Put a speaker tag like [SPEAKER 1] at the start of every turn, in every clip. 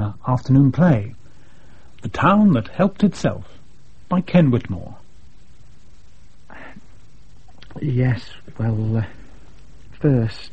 [SPEAKER 1] afternoon play, The Town That Helped Itself, by Ken Whitmore.
[SPEAKER 2] Yes, well, first,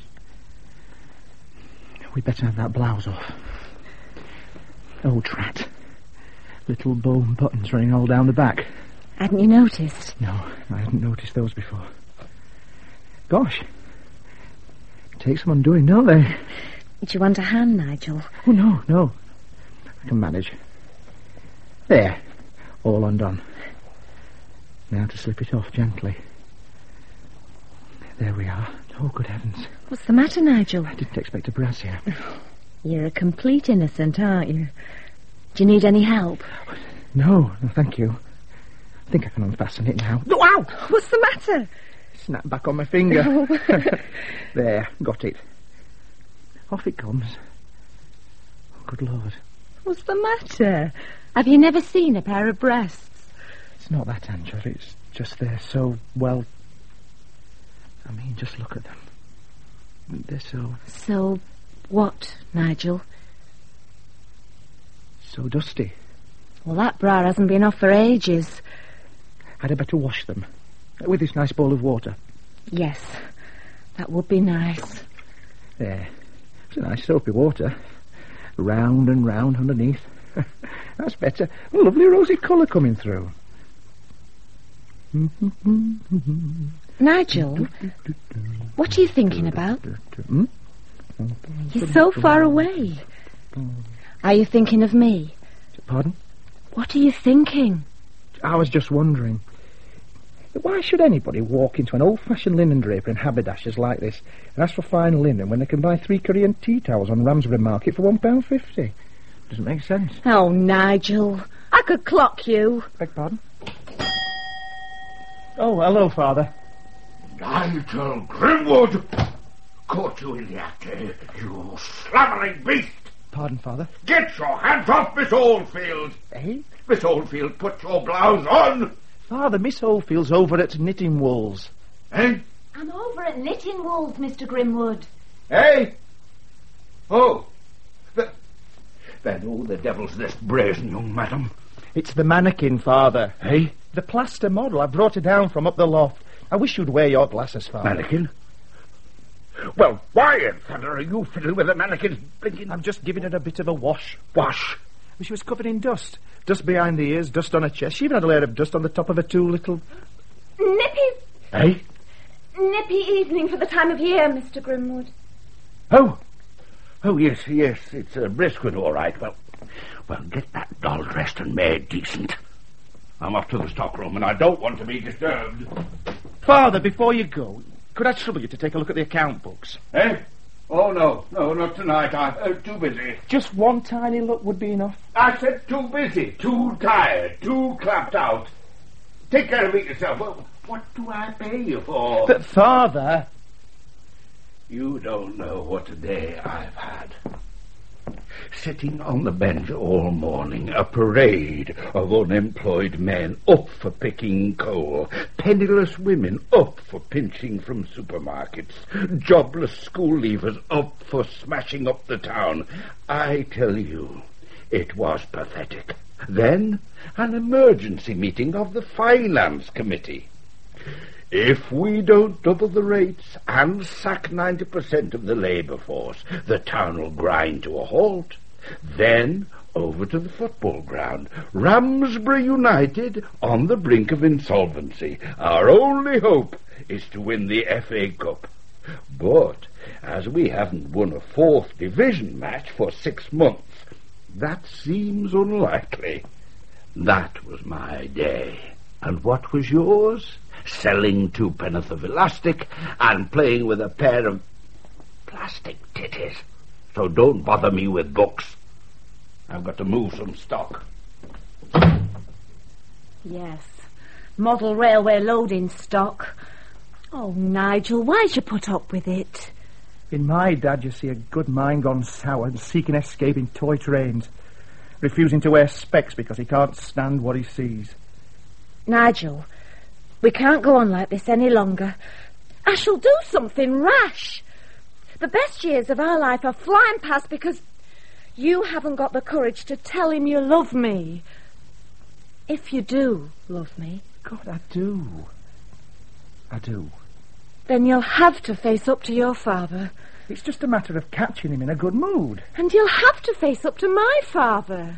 [SPEAKER 2] we'd better have that blouse off. Oh, drat. Little bone buttons running all down the back.
[SPEAKER 3] Hadn't you noticed?
[SPEAKER 2] No, I hadn't noticed those before. Gosh. Take some undoing, don't they?
[SPEAKER 3] Do you want a hand, Nigel?
[SPEAKER 2] Oh, no. I can manage. There. All undone. Now to slip it off gently. There we are. Oh, good heavens.
[SPEAKER 3] What's the matter, Nigel?
[SPEAKER 2] I didn't expect a brassiere.
[SPEAKER 3] You're a complete innocent, aren't you? Do you need any help?
[SPEAKER 2] No, thank you. I think I can unfasten it now.
[SPEAKER 3] Oh, ow! What's the matter?
[SPEAKER 2] Snap back on my finger.
[SPEAKER 3] Oh.
[SPEAKER 2] There, got it. Off it comes. Oh, good Lord.
[SPEAKER 3] What's the matter? Have you never seen a pair of breasts?
[SPEAKER 2] It's not that, Angela. It's just they're so well... I mean, just look at them. They're so...
[SPEAKER 3] So what, Nigel?
[SPEAKER 2] So dusty.
[SPEAKER 3] Well, that bra hasn't been off for ages.
[SPEAKER 2] I'd better wash them. With this nice bowl of water.
[SPEAKER 3] Yes, that would be nice.
[SPEAKER 2] There. It's a nice soapy water. Round and round underneath. That's better. A lovely rosy colour coming through.
[SPEAKER 3] Nigel, what are you thinking about? You're so far away. Are you thinking of me?
[SPEAKER 2] Pardon?
[SPEAKER 3] What are you thinking?
[SPEAKER 2] I was just wondering. Why should anybody walk into an old-fashioned linen draper and haberdashers like this and ask for fine linen when they can buy 3 Korean tea towels on Ramsbury Market for £1.50? Doesn't make sense.
[SPEAKER 3] Oh, Nigel, I could clock you.
[SPEAKER 2] Beg pardon? Oh, hello, Father.
[SPEAKER 4] Nigel Grimwood! Caught you in the act, you slavering beast!
[SPEAKER 2] Pardon, Father?
[SPEAKER 4] Get your hands off Miss Oldfield!
[SPEAKER 2] Eh?
[SPEAKER 4] Miss Oldfield, put your blouse on!
[SPEAKER 2] Father, Miss Oldfield's over at Knitting Wools.
[SPEAKER 4] Eh?
[SPEAKER 3] I'm over at Knitting Wools, Mr. Grimwood.
[SPEAKER 4] Eh? Oh. Then who the devil's this brazen young madam?
[SPEAKER 2] It's the mannequin, Father.
[SPEAKER 4] Eh?
[SPEAKER 2] The plaster model. I brought her down from up the loft. I wish you'd wear your glasses, Father.
[SPEAKER 4] Mannequin? Well, why in thunder are you fiddling with the mannequin's blinking...
[SPEAKER 2] I'm just giving her a bit of a wash.
[SPEAKER 4] Wash?
[SPEAKER 2] She was covered in dust. Dust behind the ears, dust on her chest. She even had a layer of dust on the top of her 2 little...
[SPEAKER 3] Nippy...
[SPEAKER 4] Eh?
[SPEAKER 3] Nippy evening for the time of year, Mr. Grimwood.
[SPEAKER 4] Oh, yes, it's a brisk one, all right. Well, get that doll dressed and made decent. I'm off to the stockroom, and I don't want to be disturbed.
[SPEAKER 2] Father, before you go, could I trouble you to take a look at the account books?
[SPEAKER 4] Eh? Oh, no, not tonight. I'm too busy.
[SPEAKER 2] Just one tiny look would be enough.
[SPEAKER 4] I said too busy, too tired, too clapped out. Take care of it yourself. Well, what do I pay you for?
[SPEAKER 2] But, Father...
[SPEAKER 4] You don't know what a day I've had. Sitting on the bench all morning, a parade of unemployed men up for picking coal, penniless women up for pinching from supermarkets, jobless school leavers up for smashing up the town. I tell you, it was pathetic. Then, an emergency meeting of the Finance Committee. If we don't double the rates and sack 90% of the labour force, the town will grind to a halt. Then, over to the football ground. Ramsbury United on the brink of insolvency. Our only hope is to win the FA Cup. But, as we haven't won a 4th division match for 6 months, that seems unlikely. That was my day. And what was yours? Selling 2 penn'orth of elastic and playing with a pair of plastic titties. So don't bother me with books. I've got to move some stock.
[SPEAKER 3] Yes, model railway loading stock. Oh, Nigel, why'd you put up with it?
[SPEAKER 2] In my dad, you see a good mind gone sour and seeking escape in toy trains, refusing to wear specs because he can't stand what he sees.
[SPEAKER 3] Nigel, we can't go on like this any longer. I shall do something rash. The best years of our life are flying past because You haven't got the courage to tell him you love me. If you do love me...
[SPEAKER 2] God, I do. I do.
[SPEAKER 3] Then you'll have to face up to your father.
[SPEAKER 2] It's just a matter of catching him in a good mood.
[SPEAKER 3] And you'll have to face up to my father.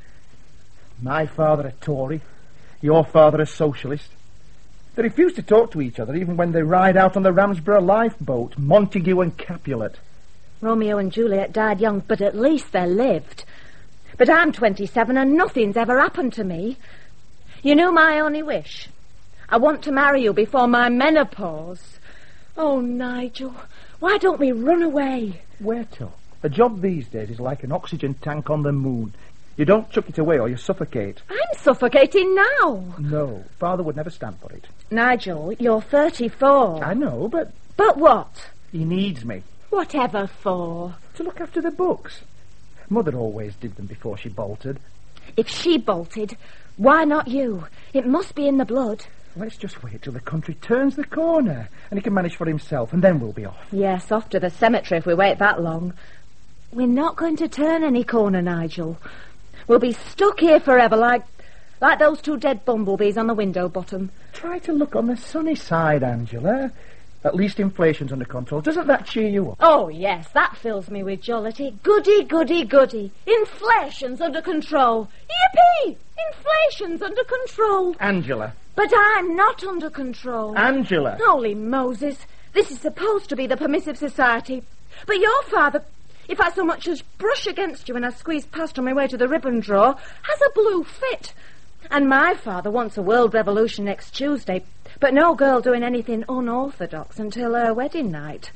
[SPEAKER 2] My father a Tory, your father a socialist. They refuse to talk to each other even when they ride out on the Ramsborough lifeboat, Montague and Capulet.
[SPEAKER 3] Romeo and Juliet died young, but at least they lived. But I'm 27 and nothing's ever happened to me. You know my only wish? I want to marry you before my menopause. Oh, Nigel, why don't we run away?
[SPEAKER 2] Where to? A job these days is like an oxygen tank on the moon. You don't chuck it away or you suffocate.
[SPEAKER 3] I'm suffocating now.
[SPEAKER 2] No, Father would never stand for it.
[SPEAKER 3] Nigel, you're 34.
[SPEAKER 2] I know, but...
[SPEAKER 3] But what?
[SPEAKER 2] He needs me.
[SPEAKER 3] Whatever for?
[SPEAKER 2] To look after the books. Mother always did them before she bolted.
[SPEAKER 3] If she bolted, why not you? It must be in the blood.
[SPEAKER 2] Let's just wait till the country turns the corner and he can manage for himself, and then we'll be off.
[SPEAKER 3] Yes, off to the cemetery if we wait that long. We're not going to turn any corner, Nigel. We'll be stuck here forever like those two dead bumblebees on the window bottom.
[SPEAKER 2] Try to look on the sunny side, Angela. At least inflation's under control. Doesn't that cheer you up?
[SPEAKER 3] Oh, yes, that fills me with jollity. Goody, goody, goody. Inflation's under control. Yippee! Inflation's under control.
[SPEAKER 2] Angela.
[SPEAKER 3] But I'm not under control.
[SPEAKER 2] Angela.
[SPEAKER 3] Holy Moses. This is supposed to be the permissive society. But your father, if I so much as brush against you when I squeeze past on my way to the ribbon drawer, has a blue fit. And my father wants a world revolution next Tuesday, but no girl doing anything unorthodox until her wedding night.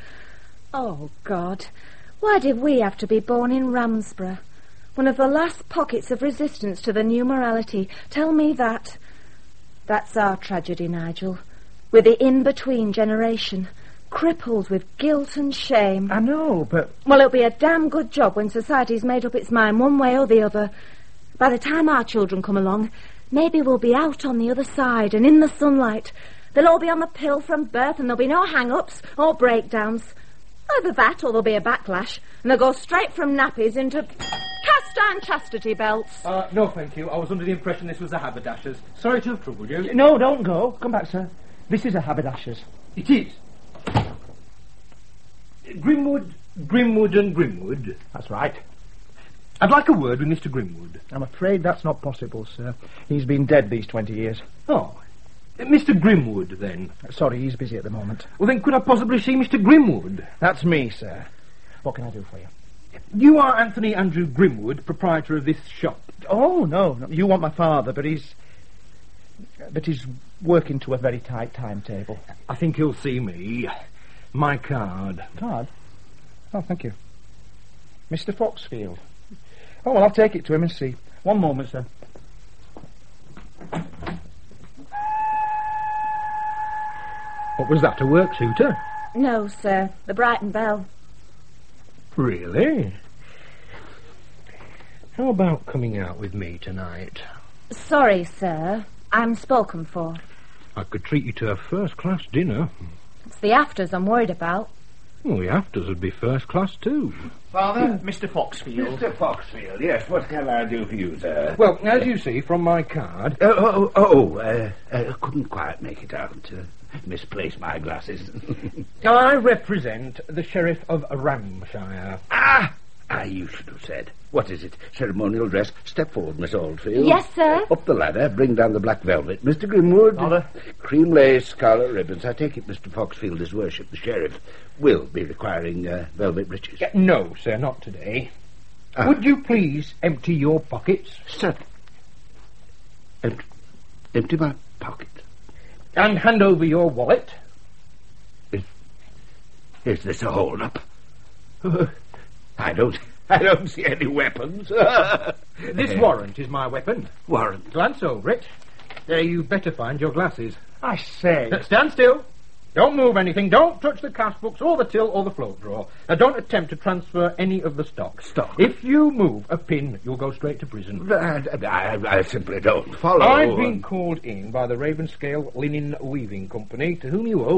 [SPEAKER 3] Oh, God, why did we have to be born in Ramsborough? One of the last pockets of resistance to the new morality. Tell me that. That's our tragedy, Nigel. We're the in-between generation, crippled with guilt and shame.
[SPEAKER 2] I know, but...
[SPEAKER 3] Well, it'll be a damn good job when society's made up its mind one way or the other. By the time our children come along, maybe we'll be out on the other side and in the sunlight. They'll all be on the pill from birth and there'll be no hang-ups or breakdowns. Either that or there'll be a backlash and they'll go straight from nappies into cast-iron chastity belts.
[SPEAKER 5] No, thank you. I was under the impression this was a haberdasher's. Sorry to have troubled you.
[SPEAKER 2] No, don't go. Come back, sir. This is a haberdasher's.
[SPEAKER 5] It is. Grimwood and Grimwood.
[SPEAKER 2] That's right.
[SPEAKER 5] I'd like a word with Mr. Grimwood.
[SPEAKER 2] I'm afraid that's not possible, sir. He's been dead these 20 years.
[SPEAKER 5] Oh. Mr. Grimwood, then.
[SPEAKER 2] Sorry, he's busy at the moment.
[SPEAKER 5] Well, then could I possibly see Mr. Grimwood?
[SPEAKER 2] That's me, sir. What can I do for you?
[SPEAKER 5] You are Anthony Andrew Grimwood, proprietor of this shop.
[SPEAKER 2] Oh, no. You want my father, but he's working to a very tight timetable.
[SPEAKER 5] I think he'll see me. My card.
[SPEAKER 2] Card? Oh, thank you. Mr. Foxfield. Oh, well, I'll take it to him and see. One moment, sir.
[SPEAKER 5] What was that, a work suitor?
[SPEAKER 3] No, sir. The Brighton Bell.
[SPEAKER 5] Really? How about coming out with me tonight?
[SPEAKER 3] Sorry, sir. I'm spoken for.
[SPEAKER 5] I could treat you to a first-class dinner.
[SPEAKER 3] It's the afters I'm worried about.
[SPEAKER 5] Well, the afters would be first-class, too.
[SPEAKER 2] Father, Mr. Foxfield.
[SPEAKER 4] Mr. Foxfield, yes, what can I do for you, sir?
[SPEAKER 5] Well, as you see from my card...
[SPEAKER 4] Couldn't quite make it out. Misplaced my glasses.
[SPEAKER 5] I represent the Sheriff of Ramshire.
[SPEAKER 4] You should have said. What is it? Ceremonial dress? Step forward, Miss Oldfield.
[SPEAKER 3] Yes, sir.
[SPEAKER 4] Up the ladder, bring down the black velvet. Mr. Grimwood.
[SPEAKER 2] Father.
[SPEAKER 4] Cream lace, scarlet ribbons. I take it Mr. Foxfield, his worship, the sheriff, will be requiring velvet breeches.
[SPEAKER 5] No, sir, not today. Would you please empty your pockets?
[SPEAKER 4] Sir. Empty my pocket.
[SPEAKER 5] And hand over your wallet.
[SPEAKER 4] Is this a hold-up? I don't see any weapons.
[SPEAKER 5] This warrant is my weapon.
[SPEAKER 4] Warrant?
[SPEAKER 5] Glance over it. You'd better find your glasses.
[SPEAKER 2] I say.
[SPEAKER 5] Stand still. Don't move anything. Don't touch the cash books or the till or the float drawer. Don't attempt to transfer any of the stock.
[SPEAKER 4] Stock?
[SPEAKER 5] If you move a pin, you'll go straight to prison.
[SPEAKER 4] I simply don't follow.
[SPEAKER 5] I've been called in by the Ravenscale Linen Weaving Company, to whom you owe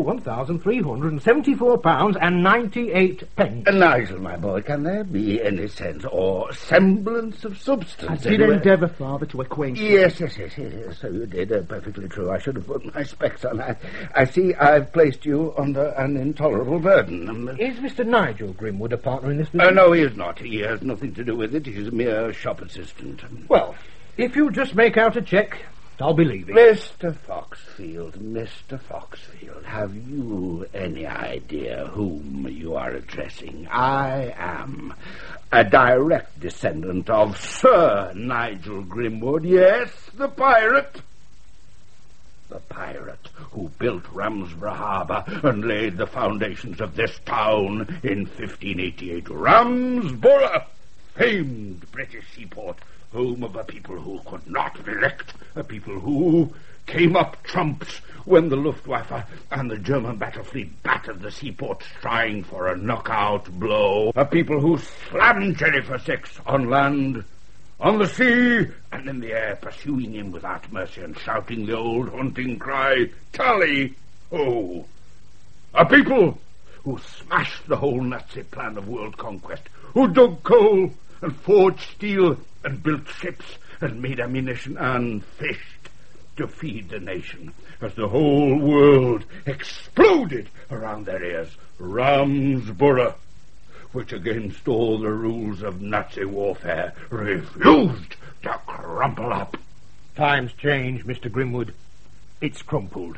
[SPEAKER 5] £1,374.98.
[SPEAKER 4] Nigel, my boy, can there be any sense or semblance of substance?
[SPEAKER 2] I did endeavour, Father, to acquaint you.
[SPEAKER 4] Yes, so you did. Perfectly true. I should have put my specs on. I see I've placed you under an intolerable burden.
[SPEAKER 5] Is Mr. Nigel Grimwood a partner in this business?
[SPEAKER 4] No, he is not. He has nothing to do with it. He's a mere shop assistant.
[SPEAKER 5] Well, if you just make out a cheque, I'll be leaving.
[SPEAKER 4] Mr. Foxfield, have you any idea whom you are addressing? I am a direct descendant of Sir Nigel Grimwood, yes, the pirate. The pirate who built Ramsborough Harbour and laid the foundations of this town in 1588. Ramsborough, famed British seaport, home of a people who could not be licked, a people who came up trumps when the Luftwaffe and the German battle fleet battered the seaports trying for a knockout blow, a people who slammed Jennifer 6 on land, on the sea, and in the air, pursuing him without mercy and shouting the old hunting cry, tally-ho! A people who smashed the whole Nazi plan of world conquest, who dug coal and forged steel and built ships and made ammunition and fished to feed the nation as the whole world exploded around their ears. Ramsborough, which against all the rules of Nazi warfare refused to crumple up.
[SPEAKER 5] Times change, Mr. Grimwood. It's crumpled.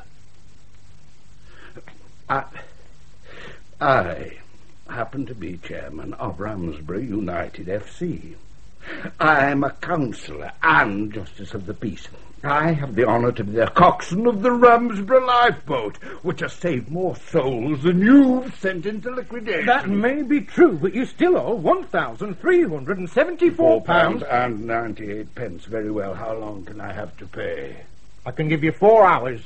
[SPEAKER 4] I happen to be chairman of Ramsborough United FC. I am a councillor and justice of the peace. I have the honour to be the coxswain of the Ramsborough lifeboat, which has saved more souls than you've sent into liquidation.
[SPEAKER 5] That may be true, but you still owe
[SPEAKER 4] £1,374.98. Very well. How long can I have to pay?
[SPEAKER 5] I can give you 4 hours.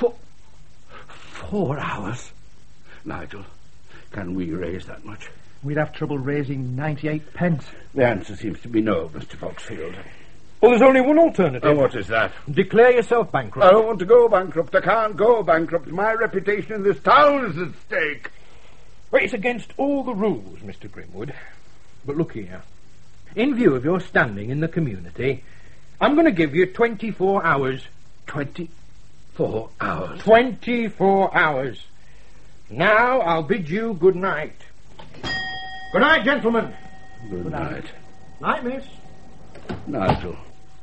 [SPEAKER 4] 4 hours? Nigel, can we raise that much?
[SPEAKER 2] We'd have trouble raising 98 pence.
[SPEAKER 4] The answer seems to be no, Mr. Foxfield.
[SPEAKER 5] Well, there's only one alternative.
[SPEAKER 4] Oh, what is that?
[SPEAKER 5] Declare yourself bankrupt.
[SPEAKER 4] I don't want to go bankrupt. I can't go bankrupt. My reputation in this town is at stake.
[SPEAKER 5] Well, it's against all the rules, Mr. Grimwood. But look here. In view of your standing in the community, I'm going to give you 24 hours.
[SPEAKER 4] 24 hours?
[SPEAKER 5] 24 hours. Now I'll bid you good night. Good night, gentlemen.
[SPEAKER 4] Good night.
[SPEAKER 5] Night, miss.
[SPEAKER 4] Nigel,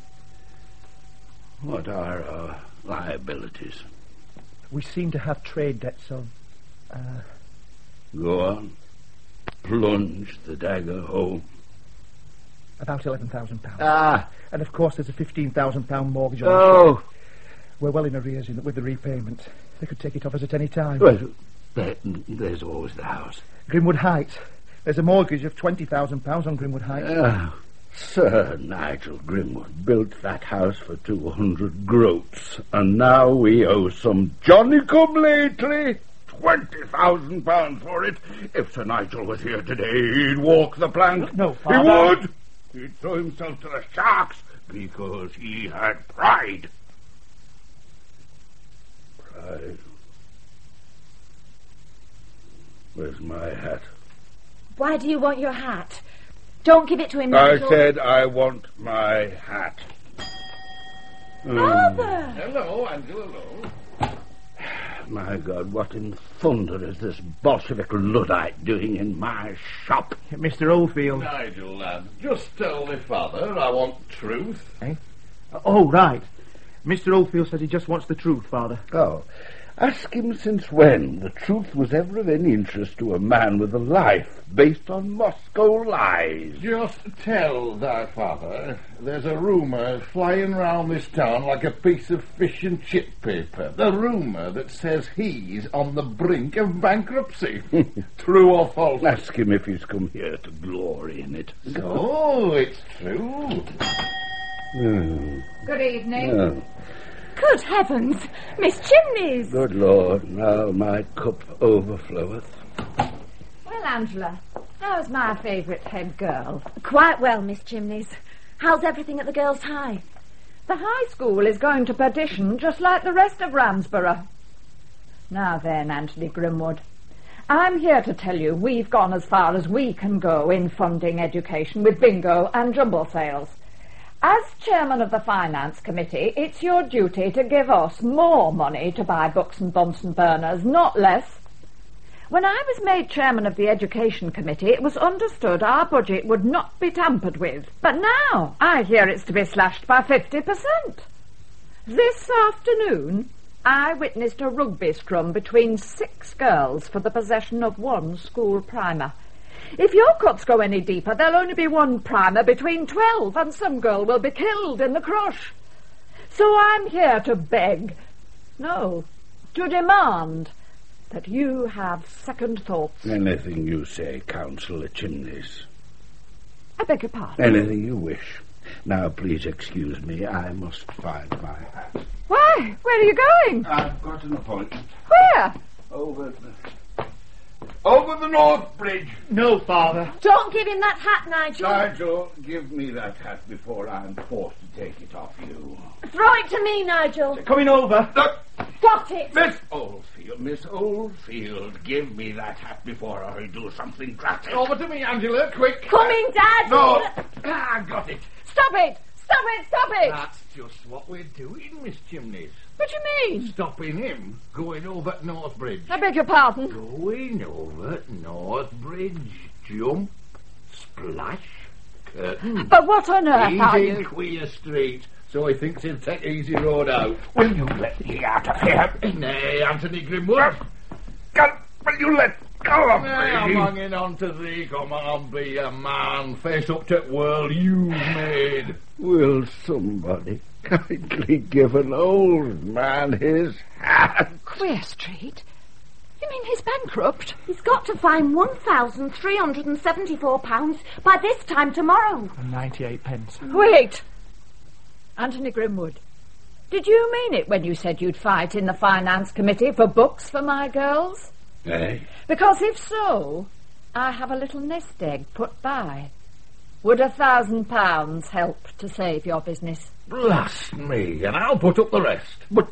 [SPEAKER 4] what are our liabilities?
[SPEAKER 2] We seem to have trade debts of...
[SPEAKER 4] Go on. Plunge the dagger home.
[SPEAKER 2] about £11,000.
[SPEAKER 4] Ah.
[SPEAKER 2] And of course there's a £15,000 mortgage on the shop. We're well in arrears with the repayment. They could take it off us at any time.
[SPEAKER 4] Well, there's always the house.
[SPEAKER 2] Grimwood Heights. There's a mortgage of £20,000 on Grimwood Heights.
[SPEAKER 4] Sir Nigel Grimwood built that house for 200 groats, and now we owe some Johnny-come-lately £20,000 for it. If Sir Nigel was here today, he'd walk the plank.
[SPEAKER 2] No, Father.
[SPEAKER 4] He would. He'd throw himself to the sharks because he had pride. Pride. Where's my hat?
[SPEAKER 3] Why do you want your hat? Don't give it to him,
[SPEAKER 4] I
[SPEAKER 3] Nigel.
[SPEAKER 4] said I want my hat.
[SPEAKER 3] Father!
[SPEAKER 4] Hello, Angela, hello. My God, what in thunder is this Bolshevik Luddite doing in my shop?
[SPEAKER 2] Mr. Oldfield.
[SPEAKER 6] Nigel, lad, just tell me, Father, I want truth.
[SPEAKER 2] Eh? Oh, right. Mr. Oldfield says he just wants the truth, Father.
[SPEAKER 4] Oh, ask him since when the truth was ever of any interest to a man with a life based on Moscow lies.
[SPEAKER 6] Just tell thy father there's a rumour flying round this town like a piece of fish and chip paper. The rumour that says he's on the brink of bankruptcy. True or false?
[SPEAKER 4] Ask him if he's come here to glory in it.
[SPEAKER 6] So, it's true.
[SPEAKER 4] Oh.
[SPEAKER 7] Good evening.
[SPEAKER 4] Oh.
[SPEAKER 3] Good heavens! Miss Chimneys!
[SPEAKER 4] Good Lord, now my cup overfloweth.
[SPEAKER 7] Well, Angela, how's my favourite head girl?
[SPEAKER 3] Quite well, Miss Chimneys. How's everything at the Girls' High?
[SPEAKER 7] The high school is going to perdition just like the rest of Ramsborough. Now then, Anthony Grimwood, I'm here to tell you we've gone as far as we can go in funding education with bingo and jumble sales. As chairman of the Finance Committee, it's your duty to give us more money to buy books and Bunsen burners, not less. When I was made chairman of the Education Committee, it was understood our budget would not be tampered with. But now I hear it's to be slashed by 50%. This afternoon, I witnessed a rugby scrum between 6 girls for the possession of 1 school primer. If your cuts go any deeper, there'll only be 1 primer between 12, and some girl will be killed in the crush. So I'm here to beg, no, to demand that you have second thoughts.
[SPEAKER 4] Anything you say, Councillor Chimneys.
[SPEAKER 7] I beg your pardon.
[SPEAKER 4] Anything you wish. Now, please excuse me. I must find my hat.
[SPEAKER 7] Why? Where are you going?
[SPEAKER 4] I've got an appointment.
[SPEAKER 7] Where?
[SPEAKER 4] Over the North Bridge.
[SPEAKER 5] No, Father.
[SPEAKER 3] Don't give him that hat, Nigel.
[SPEAKER 4] Nigel, give me that hat before I'm forced to take it off you.
[SPEAKER 3] Throw it to me, Nigel.
[SPEAKER 5] Coming over.
[SPEAKER 4] Look,
[SPEAKER 3] Got it.
[SPEAKER 4] Miss Oldfield, give me that hat before I do something drastic.
[SPEAKER 6] Over to me, Angela, quick.
[SPEAKER 3] Coming, Dad.
[SPEAKER 4] No, I got it.
[SPEAKER 3] Stop it. Stop it. Stop it.
[SPEAKER 6] That's just what we're doing, Miss Chimneys.
[SPEAKER 7] What do you mean?
[SPEAKER 6] Stopping him going over North Bridge.
[SPEAKER 7] I beg your pardon.
[SPEAKER 6] Going over North Bridge. Jump, splash, curtain.
[SPEAKER 7] But what on earth are
[SPEAKER 6] He's in
[SPEAKER 7] you?
[SPEAKER 6] Queer Street, so he thinks he'll take easy road out.
[SPEAKER 4] Will you let me out of here?
[SPEAKER 6] Nay, Anthony Grimwood.
[SPEAKER 4] Will you let go of
[SPEAKER 6] Nay, I'm
[SPEAKER 4] me?
[SPEAKER 6] hanging on to thee. Come on, be a man. Face up to the world you've made.
[SPEAKER 4] Will somebody kindly give an old man his hat?
[SPEAKER 7] Queer Street? You mean he's bankrupt?
[SPEAKER 3] He's got to find £1,374 by this time tomorrow.
[SPEAKER 2] And 98 pence.
[SPEAKER 7] Wait! Anthony Grimwood, did you mean it when you said you'd fight in the Finance Committee for books for my girls?
[SPEAKER 4] Eh?
[SPEAKER 7] Because if so, I have a little nest egg put by. Would £1,000 help to save your business?
[SPEAKER 6] Blast me, and I'll put up the rest.
[SPEAKER 4] But,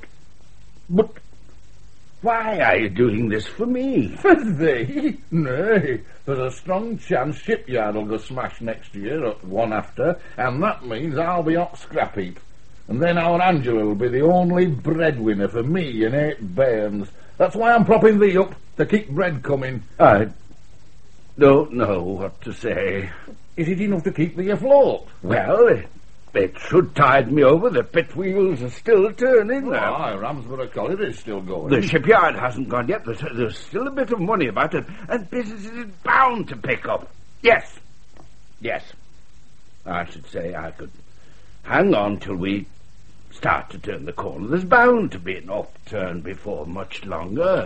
[SPEAKER 4] why are you doing this for me?
[SPEAKER 6] For thee? Nay, there's a strong chance Shipyard will go smash next year, or one after, and that means I'll be hot scrap heap. And then our Angela will be the only breadwinner for me and 8 bairns. That's why I'm propping thee up, to keep bread coming.
[SPEAKER 4] I don't know what to say.
[SPEAKER 6] Is it enough to keep thee afloat?
[SPEAKER 4] Well, it should tide me over. The pit wheels are still turning now.
[SPEAKER 6] Aye, Ramsborough Colliery is still going.
[SPEAKER 4] The shipyard hasn't gone yet. There's still a bit of money about it, and business is bound to pick up. Yes. I should say I could hang on till we start to turn the corner. There's bound to be an upturn before much longer.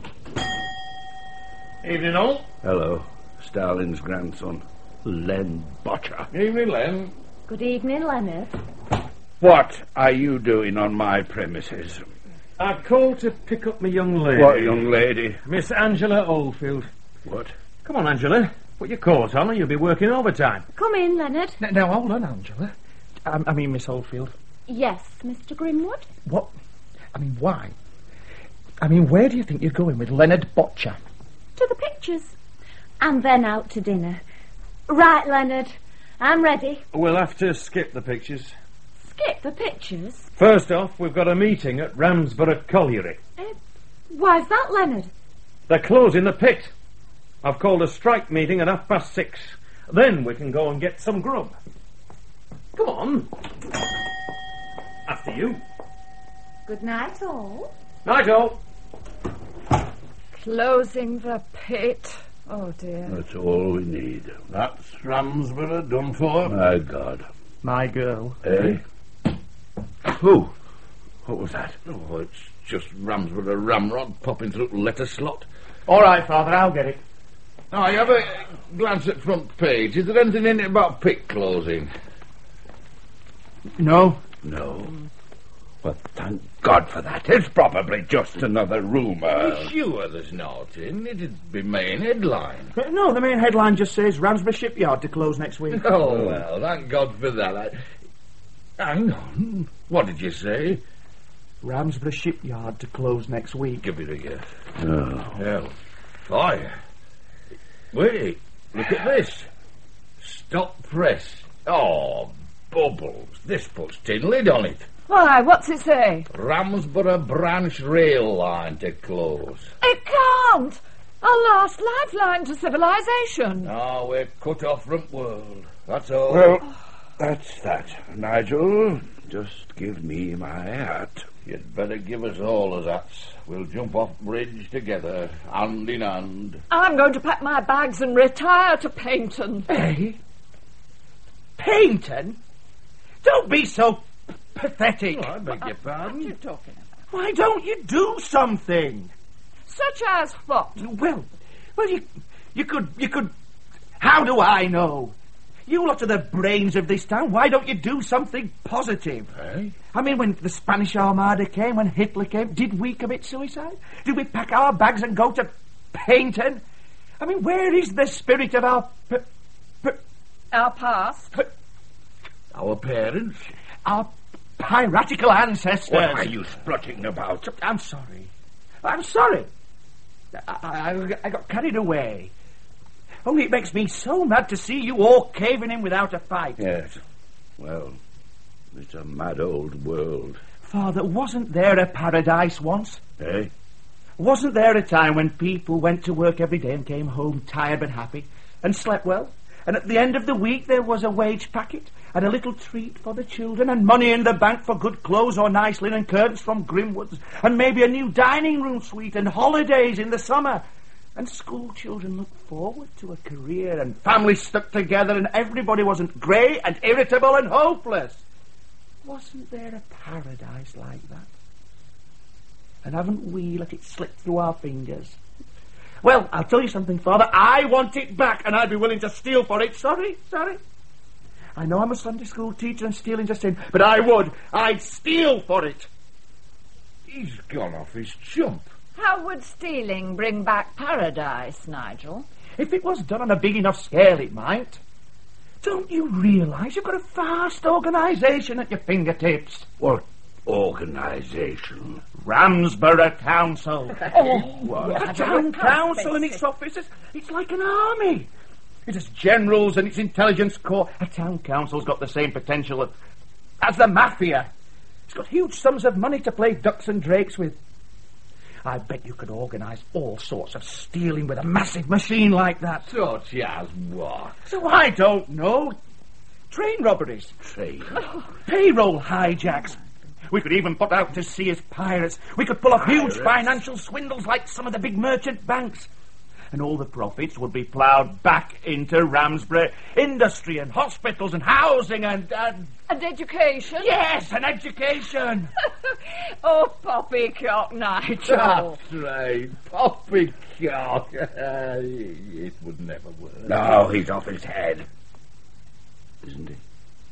[SPEAKER 5] Evening, all.
[SPEAKER 4] Hello, Stalin's grandson, Len Botcher.
[SPEAKER 6] Evening, Len.
[SPEAKER 3] Good evening, Leonard.
[SPEAKER 4] What are you doing on my premises?
[SPEAKER 5] I called to pick up my young lady.
[SPEAKER 4] What young lady?
[SPEAKER 5] Miss Angela Oldfield.
[SPEAKER 4] What?
[SPEAKER 5] Come on, Angela. Put your coat on or you'll be working overtime.
[SPEAKER 3] Come in, Leonard.
[SPEAKER 2] Now, hold on, Angela. I mean, Miss Oldfield.
[SPEAKER 3] Yes, Mr. Grimwood?
[SPEAKER 2] What? I mean, why? I mean, where do you think you're going with Leonard Botcher?
[SPEAKER 3] To the pictures. And then out to dinner. Right, Leonard. I'm ready.
[SPEAKER 5] We'll have to skip the pictures.
[SPEAKER 3] Skip the pictures?
[SPEAKER 5] First off, we've got a meeting at Ramsborough Colliery.
[SPEAKER 3] Why's that, Leonard?
[SPEAKER 5] They're closing the pit. I've called a strike meeting at 6:30. Then we can go and get some grub. Come on. After you.
[SPEAKER 3] Good night, all.
[SPEAKER 5] Night, all.
[SPEAKER 7] Closing the pit. Oh, dear.
[SPEAKER 4] That's all we need.
[SPEAKER 6] That's Ramsborough done for.
[SPEAKER 4] My God.
[SPEAKER 2] My girl.
[SPEAKER 4] Eh? Who? What was that?
[SPEAKER 6] Oh, it's just Ramsborough Ramrod popping through the letter slot.
[SPEAKER 2] All right, Father, I'll get it.
[SPEAKER 6] Now, you have a glance at front page. Is there anything in it about pit closing?
[SPEAKER 2] No.
[SPEAKER 4] No. Well, thank God for that. It's probably just another rumour.
[SPEAKER 6] You sure there's nothing? It'd be main headline.
[SPEAKER 2] No, the main headline just says Ramsbury Shipyard to close next week.
[SPEAKER 6] Oh, well, thank God for that. Hang on. What did you say?
[SPEAKER 2] Ramsbury Shipyard to close next week.
[SPEAKER 6] Give it again.
[SPEAKER 4] Oh.
[SPEAKER 6] Hell, fire. Wait, look at this. Stop press. Oh, bubbles. This puts tin lid on it.
[SPEAKER 7] Why, what's it say?
[SPEAKER 6] Ramsborough branch rail line to close.
[SPEAKER 7] It can't! Our last lifeline to civilization.
[SPEAKER 6] Oh, we're cut off from world. That's all.
[SPEAKER 4] Well, that's that. Nigel, just give me my hat.
[SPEAKER 6] You'd better give us all as hats. We'll jump off bridge together, hand in hand.
[SPEAKER 7] I'm going to pack my bags and retire to Paynton.
[SPEAKER 2] Eh? Paynton? Don't be so pathetic.
[SPEAKER 6] Oh, I beg your
[SPEAKER 7] What are
[SPEAKER 6] pardon.
[SPEAKER 7] you talking about?
[SPEAKER 2] Why don't you do something?
[SPEAKER 7] Such as what?
[SPEAKER 2] Well, you could. How do I know? You lot are the brains of this town. Why don't you do something positive?
[SPEAKER 6] Eh?
[SPEAKER 2] I mean, when the Spanish Armada came, when Hitler came, did we commit suicide? Did we pack our bags and go to Paynton? I mean, where is the spirit of our
[SPEAKER 7] Our past?
[SPEAKER 6] Our parents?
[SPEAKER 2] our piratical ancestors?
[SPEAKER 4] What are you splutting about?
[SPEAKER 2] I'm sorry. I'm sorry. I got carried away. Only it makes me so mad to see you all caving in without a fight.
[SPEAKER 4] Yes. Well, it's a mad old world.
[SPEAKER 2] Father, wasn't there a paradise once?
[SPEAKER 4] Eh?
[SPEAKER 2] Wasn't there a time when people went to work every day and came home tired but happy and slept well? And at the end of the week there was a wage packet and a little treat for the children and money in the bank for good clothes or nice linen curtains from Grimwood's and maybe a new dining room suite and holidays in the summer. And school children looked forward to a career and families stuck together and everybody wasn't grey and irritable and hopeless. Wasn't there a paradise like that? And haven't we let it slip through our fingers? Well, I'll tell you something, Father. I want it back, and I'd be willing to steal for it. Sorry. I know I'm a Sunday school teacher and stealing's a sin, but I'd steal for it.
[SPEAKER 6] He's gone off his chump.
[SPEAKER 7] How would stealing bring back paradise, Nigel?
[SPEAKER 2] If it was done on a big enough scale, it might. Don't you realise you've got a vast organisation at your fingertips?
[SPEAKER 4] What organisation?
[SPEAKER 2] Ramsborough Council.
[SPEAKER 7] What?
[SPEAKER 2] A town council and its officers. It's like an army. It has generals and its intelligence corps. A town council's got the same potential as the mafia. It's got huge sums of money to play ducks and drakes with. I bet you could organise all sorts of stealing with a massive machine like that.
[SPEAKER 6] Such as what?
[SPEAKER 2] So I don't know. Train robberies. Payroll hijacks. We could even put out to sea as pirates. We could pull off huge financial swindles like some of the big merchant banks. And all the profits would be ploughed back into Ramsbury. Industry and hospitals and housing and
[SPEAKER 7] education?
[SPEAKER 2] Yes, and education.
[SPEAKER 7] Oh, poppycock, Nigel.
[SPEAKER 6] That's right. Poppycock. It would never work.
[SPEAKER 4] No, he's off his head. Isn't he?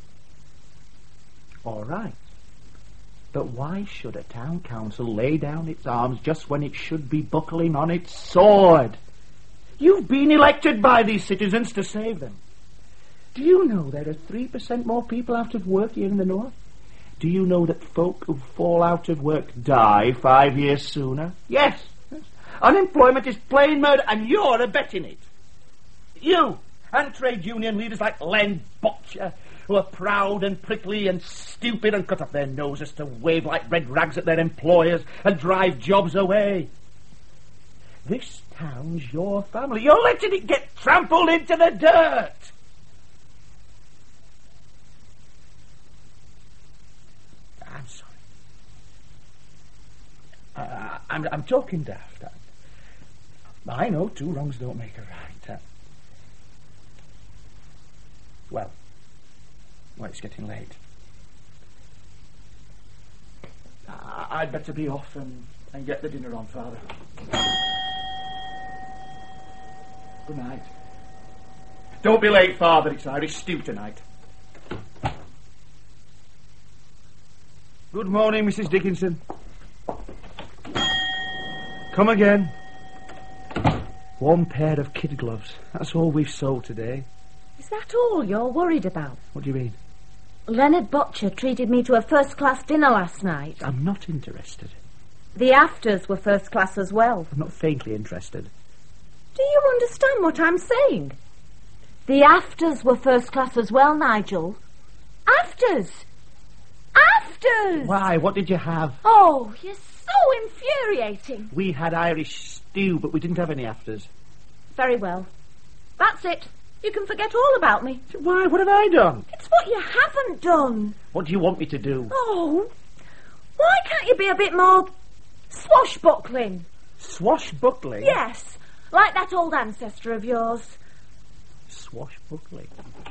[SPEAKER 2] All right. But why should a town council lay down its arms just when it should be buckling on its sword? You've been elected by these citizens to save them. Do you know there are 3% more people out of work here in the north? Do you know that folk who fall out of work die 5 years sooner? Yes. Unemployment is plain murder, and you're abetting it. You and trade union leaders like Len Botcher, who are proud and prickly and stupid and cut off their noses to wave like red rags at their employers and drive jobs away. This town's your family. You're letting it get trampled into the dirt. I'm sorry. I'm talking daft. I know 2 wrongs don't make a right. Well, it's getting late. I'd better be off and get the dinner on, Father. Good night. Don't be late, Father. It's Irish stew tonight.
[SPEAKER 8] Good morning, Mrs. Dickinson. Come again. One pair of kid gloves. That's all we've sold today.
[SPEAKER 3] Is that all you're worried about?
[SPEAKER 8] What do you mean?
[SPEAKER 3] Leonard Butcher treated me to a first-class dinner last night.
[SPEAKER 8] I'm not interested.
[SPEAKER 3] The afters were first class as well.
[SPEAKER 8] I'm not faintly interested.
[SPEAKER 3] Do you understand what I'm saying? The afters were first class as well, Nigel. Afters! Afters!
[SPEAKER 8] Why? What did you have?
[SPEAKER 3] Oh, you're so infuriating.
[SPEAKER 8] We had Irish stew, but we didn't have any afters.
[SPEAKER 3] Very well. That's it. You can forget all about me.
[SPEAKER 8] Why? What have I done?
[SPEAKER 3] It's what you haven't done.
[SPEAKER 8] What do you want me to do?
[SPEAKER 3] Oh, why can't you be a bit more swashbuckling?
[SPEAKER 8] Swashbuckling?
[SPEAKER 3] Yes, like that old ancestor of yours.
[SPEAKER 8] Swashbuckling?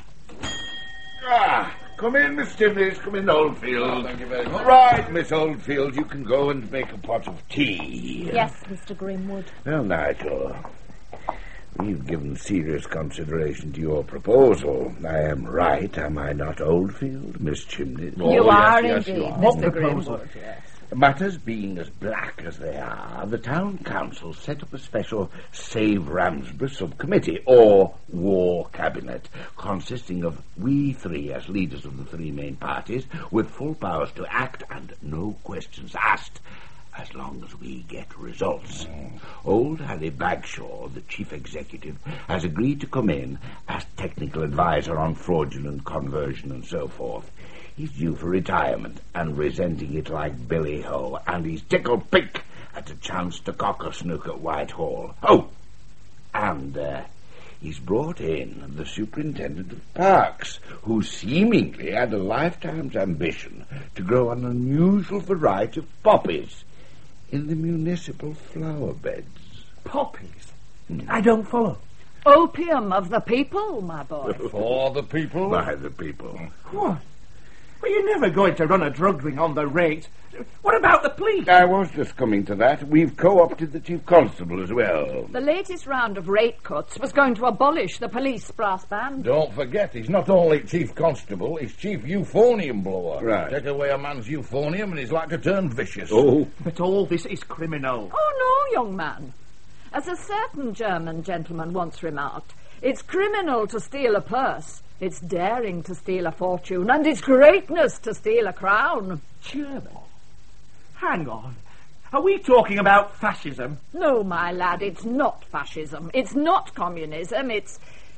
[SPEAKER 4] Come in, Miss Chimneys. Come in, Oldfield.
[SPEAKER 6] Thank you very much.
[SPEAKER 4] Right, Miss Oldfield, you can go and make a pot of tea.
[SPEAKER 3] Yes, Mr. Grimwood.
[SPEAKER 4] Well, Nigel, we've given serious consideration to your proposal. I am right, am I not, Oldfield, Miss Chimneys?
[SPEAKER 7] You are
[SPEAKER 4] yes,
[SPEAKER 7] indeed,
[SPEAKER 4] you are.
[SPEAKER 7] Mr. Grimwood, yes.
[SPEAKER 4] Matters being as black as they are, the town council set up a special Save Ramsborough subcommittee, or war cabinet, consisting of we three as leaders of the three main parties, with full powers to act and no questions asked, as long as we get results. Old Harry Bagshaw, the chief executive, has agreed to come in as technical advisor on fraudulent conversion and so forth. He's due for retirement and resenting it like Billy Ho, and he's tickled pink at a chance to cock a snook at Whitehall. Oh, and he's brought in the superintendent of parks, who seemingly had a lifetime's ambition to grow an unusual variety of poppies in the municipal flower beds.
[SPEAKER 8] Poppies? I don't follow.
[SPEAKER 7] Opium of the people, my boy.
[SPEAKER 6] For the people?
[SPEAKER 4] By the people.
[SPEAKER 8] What? Well, you're never going to run a drug ring on the rate. What about the police?
[SPEAKER 4] I was just coming to that. We've co-opted the chief constable as well.
[SPEAKER 7] The latest round of rate cuts was going to abolish the police brass band.
[SPEAKER 6] Don't forget, he's not only chief constable, he's chief euphonium blower.
[SPEAKER 4] Right.
[SPEAKER 6] Take away a man's euphonium and he's like to turn vicious.
[SPEAKER 4] Oh.
[SPEAKER 8] But all this is criminal.
[SPEAKER 7] Oh, no, young man. As a certain German gentleman once remarked, it's criminal to steal a purse, it's daring to steal a fortune, and it's greatness to steal a crown.
[SPEAKER 8] German? Hang on. Are we talking about fascism?
[SPEAKER 7] No, my lad, it's not fascism. It's not communism. It's...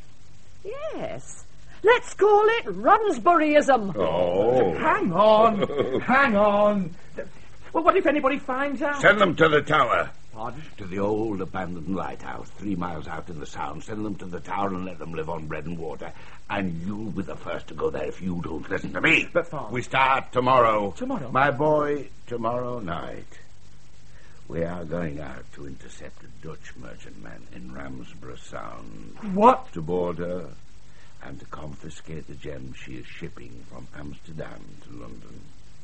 [SPEAKER 7] Yes. Let's call it Ransburyism.
[SPEAKER 4] Oh.
[SPEAKER 8] Hang on. Hang on. Well, what if anybody finds out?
[SPEAKER 4] Send them to the tower.
[SPEAKER 8] Pardon?
[SPEAKER 4] To the old abandoned lighthouse, 3 miles out in the Sound. Send them to the tower and let them live on bread and water. And you'll be the first to go there if you don't listen to me.
[SPEAKER 8] But, Father...
[SPEAKER 4] We start tomorrow.
[SPEAKER 8] Tomorrow?
[SPEAKER 4] My boy, tomorrow night. We are going out to intercept a Dutch merchantman in Ramsborough Sound.
[SPEAKER 8] What?
[SPEAKER 4] To board her and to confiscate the gems she is shipping from Amsterdam to London.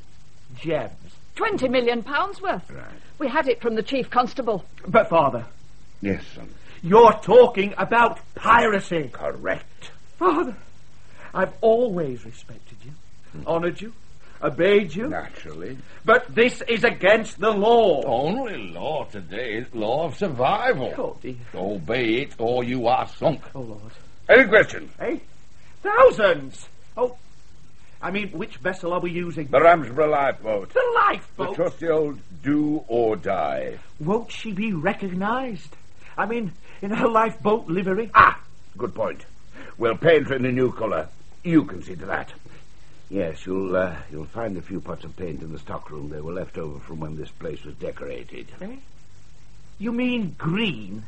[SPEAKER 8] Gems?
[SPEAKER 7] 20 million pounds worth.
[SPEAKER 4] Right.
[SPEAKER 7] We had it from the chief constable.
[SPEAKER 8] But, Father...
[SPEAKER 4] Yes, son.
[SPEAKER 8] You're talking about piracy.
[SPEAKER 4] Correct.
[SPEAKER 8] Father, I've always respected you, honoured you, obeyed you.
[SPEAKER 4] Naturally.
[SPEAKER 8] But this is against the law.
[SPEAKER 6] Only law today is law of survival.
[SPEAKER 8] Oh, dear.
[SPEAKER 6] Obey it or you are sunk.
[SPEAKER 8] Oh, Lord.
[SPEAKER 4] Any questions?
[SPEAKER 8] Eh? Thousands! Oh, I mean, which vessel are we using?
[SPEAKER 4] The Ramsborough lifeboat.
[SPEAKER 8] The
[SPEAKER 4] The
[SPEAKER 8] lifeboat?
[SPEAKER 4] trusty old do or die.
[SPEAKER 8] Won't she be recognised? I mean, in her lifeboat livery?
[SPEAKER 4] Ah, good point. We'll paint her in a new colour. You can see to that. Yes, you'll find a few pots of paint in the stockroom. They were left over from when this place was decorated.
[SPEAKER 8] Eh? You mean green?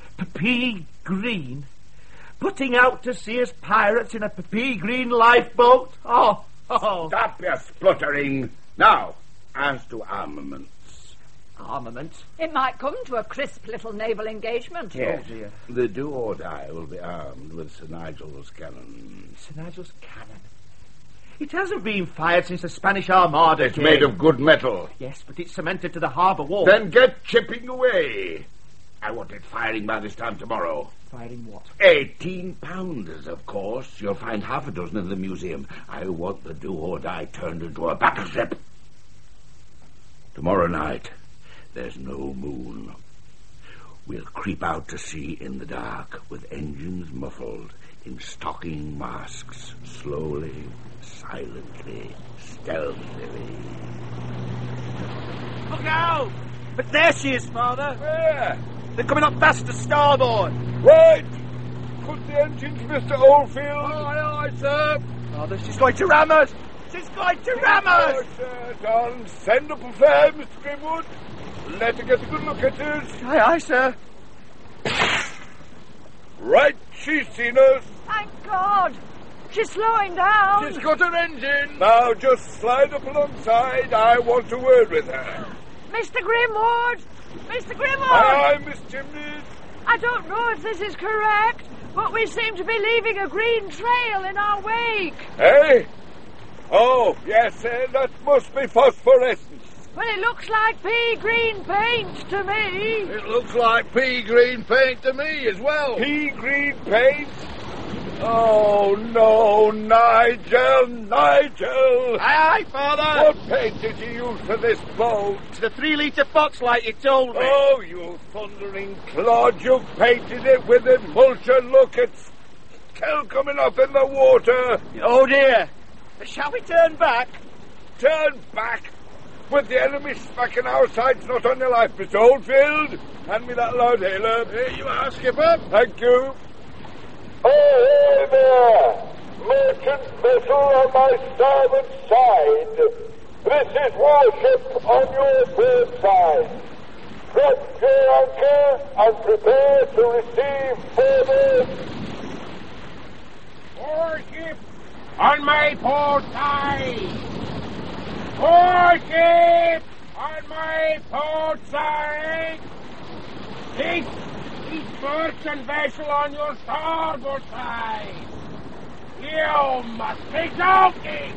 [SPEAKER 8] Pea green? Putting out to sea as pirates in a pea green lifeboat? Oh.
[SPEAKER 4] Stop your spluttering. Now, as to armaments.
[SPEAKER 8] Armaments?
[SPEAKER 7] It might come to a crisp little naval engagement.
[SPEAKER 4] Yes.
[SPEAKER 8] Oh, dear.
[SPEAKER 4] The do or die will be armed with Sir Nigel's cannon.
[SPEAKER 8] Sir Nigel's cannon. It hasn't been fired since the Spanish Armada.
[SPEAKER 4] It's made of good metal.
[SPEAKER 8] Yes, but it's cemented to the harbour wall.
[SPEAKER 4] Then get chipping away. I want it firing by this time tomorrow.
[SPEAKER 8] Firing what?
[SPEAKER 4] 18-pounders, of course. You'll find half a dozen in the museum. I want the do or die turned into a battleship. Tomorrow night, there's no moon. We'll creep out to sea in the dark, with engines muffled, in stocking masks, slowly, silently, stealthily.
[SPEAKER 8] Look out! But there she is, Father.
[SPEAKER 6] Where?
[SPEAKER 8] They're coming up fast to starboard.
[SPEAKER 6] Right! Put the engines, Mr. Oldfield.
[SPEAKER 8] Aye, sir. Father, she's going to ram us. She's going to ram us.
[SPEAKER 6] Sir, Don, send up a flare, Mr. Grimwood. Let her get a good look at us.
[SPEAKER 8] Aye, sir.
[SPEAKER 6] Right, she's seen us.
[SPEAKER 7] Thank God. She's slowing down.
[SPEAKER 6] She's got her engine. Now just slide up alongside. I want a word with her.
[SPEAKER 7] Mr. Grimwood! Mr. Grimwood!
[SPEAKER 6] Aye, Miss Chimneys.
[SPEAKER 7] I don't know if this is correct, but we seem to be leaving a green trail in our wake.
[SPEAKER 6] Hey? Oh, yes, that must be phosphorescence.
[SPEAKER 7] Well, it looks like pea green paint to me.
[SPEAKER 6] It looks like pea green paint to me as well. Pea green paint? Oh, no, Nigel, Nigel!
[SPEAKER 8] Aye, Father!
[SPEAKER 6] What paint did you use for this boat?
[SPEAKER 8] It's the 3-litre box like you told me.
[SPEAKER 6] Oh, you thundering clod, you painted it with emulsion. Look, it's still coming up in the water.
[SPEAKER 8] Oh, dear. Shall we turn back?
[SPEAKER 6] Turn back? With the enemy smacking our sides, not on your life, Mr. Oldfield. Hand me that loud hailer. Here you are, Skipper. Thank you. Oh, there! Merchant vessel on my starboard side. This is warship on your port side. Drop your anchor and prepare to receive further. Warship on my port side. Warship on my port side. This merchant vessel on your starboard side. You must be joking.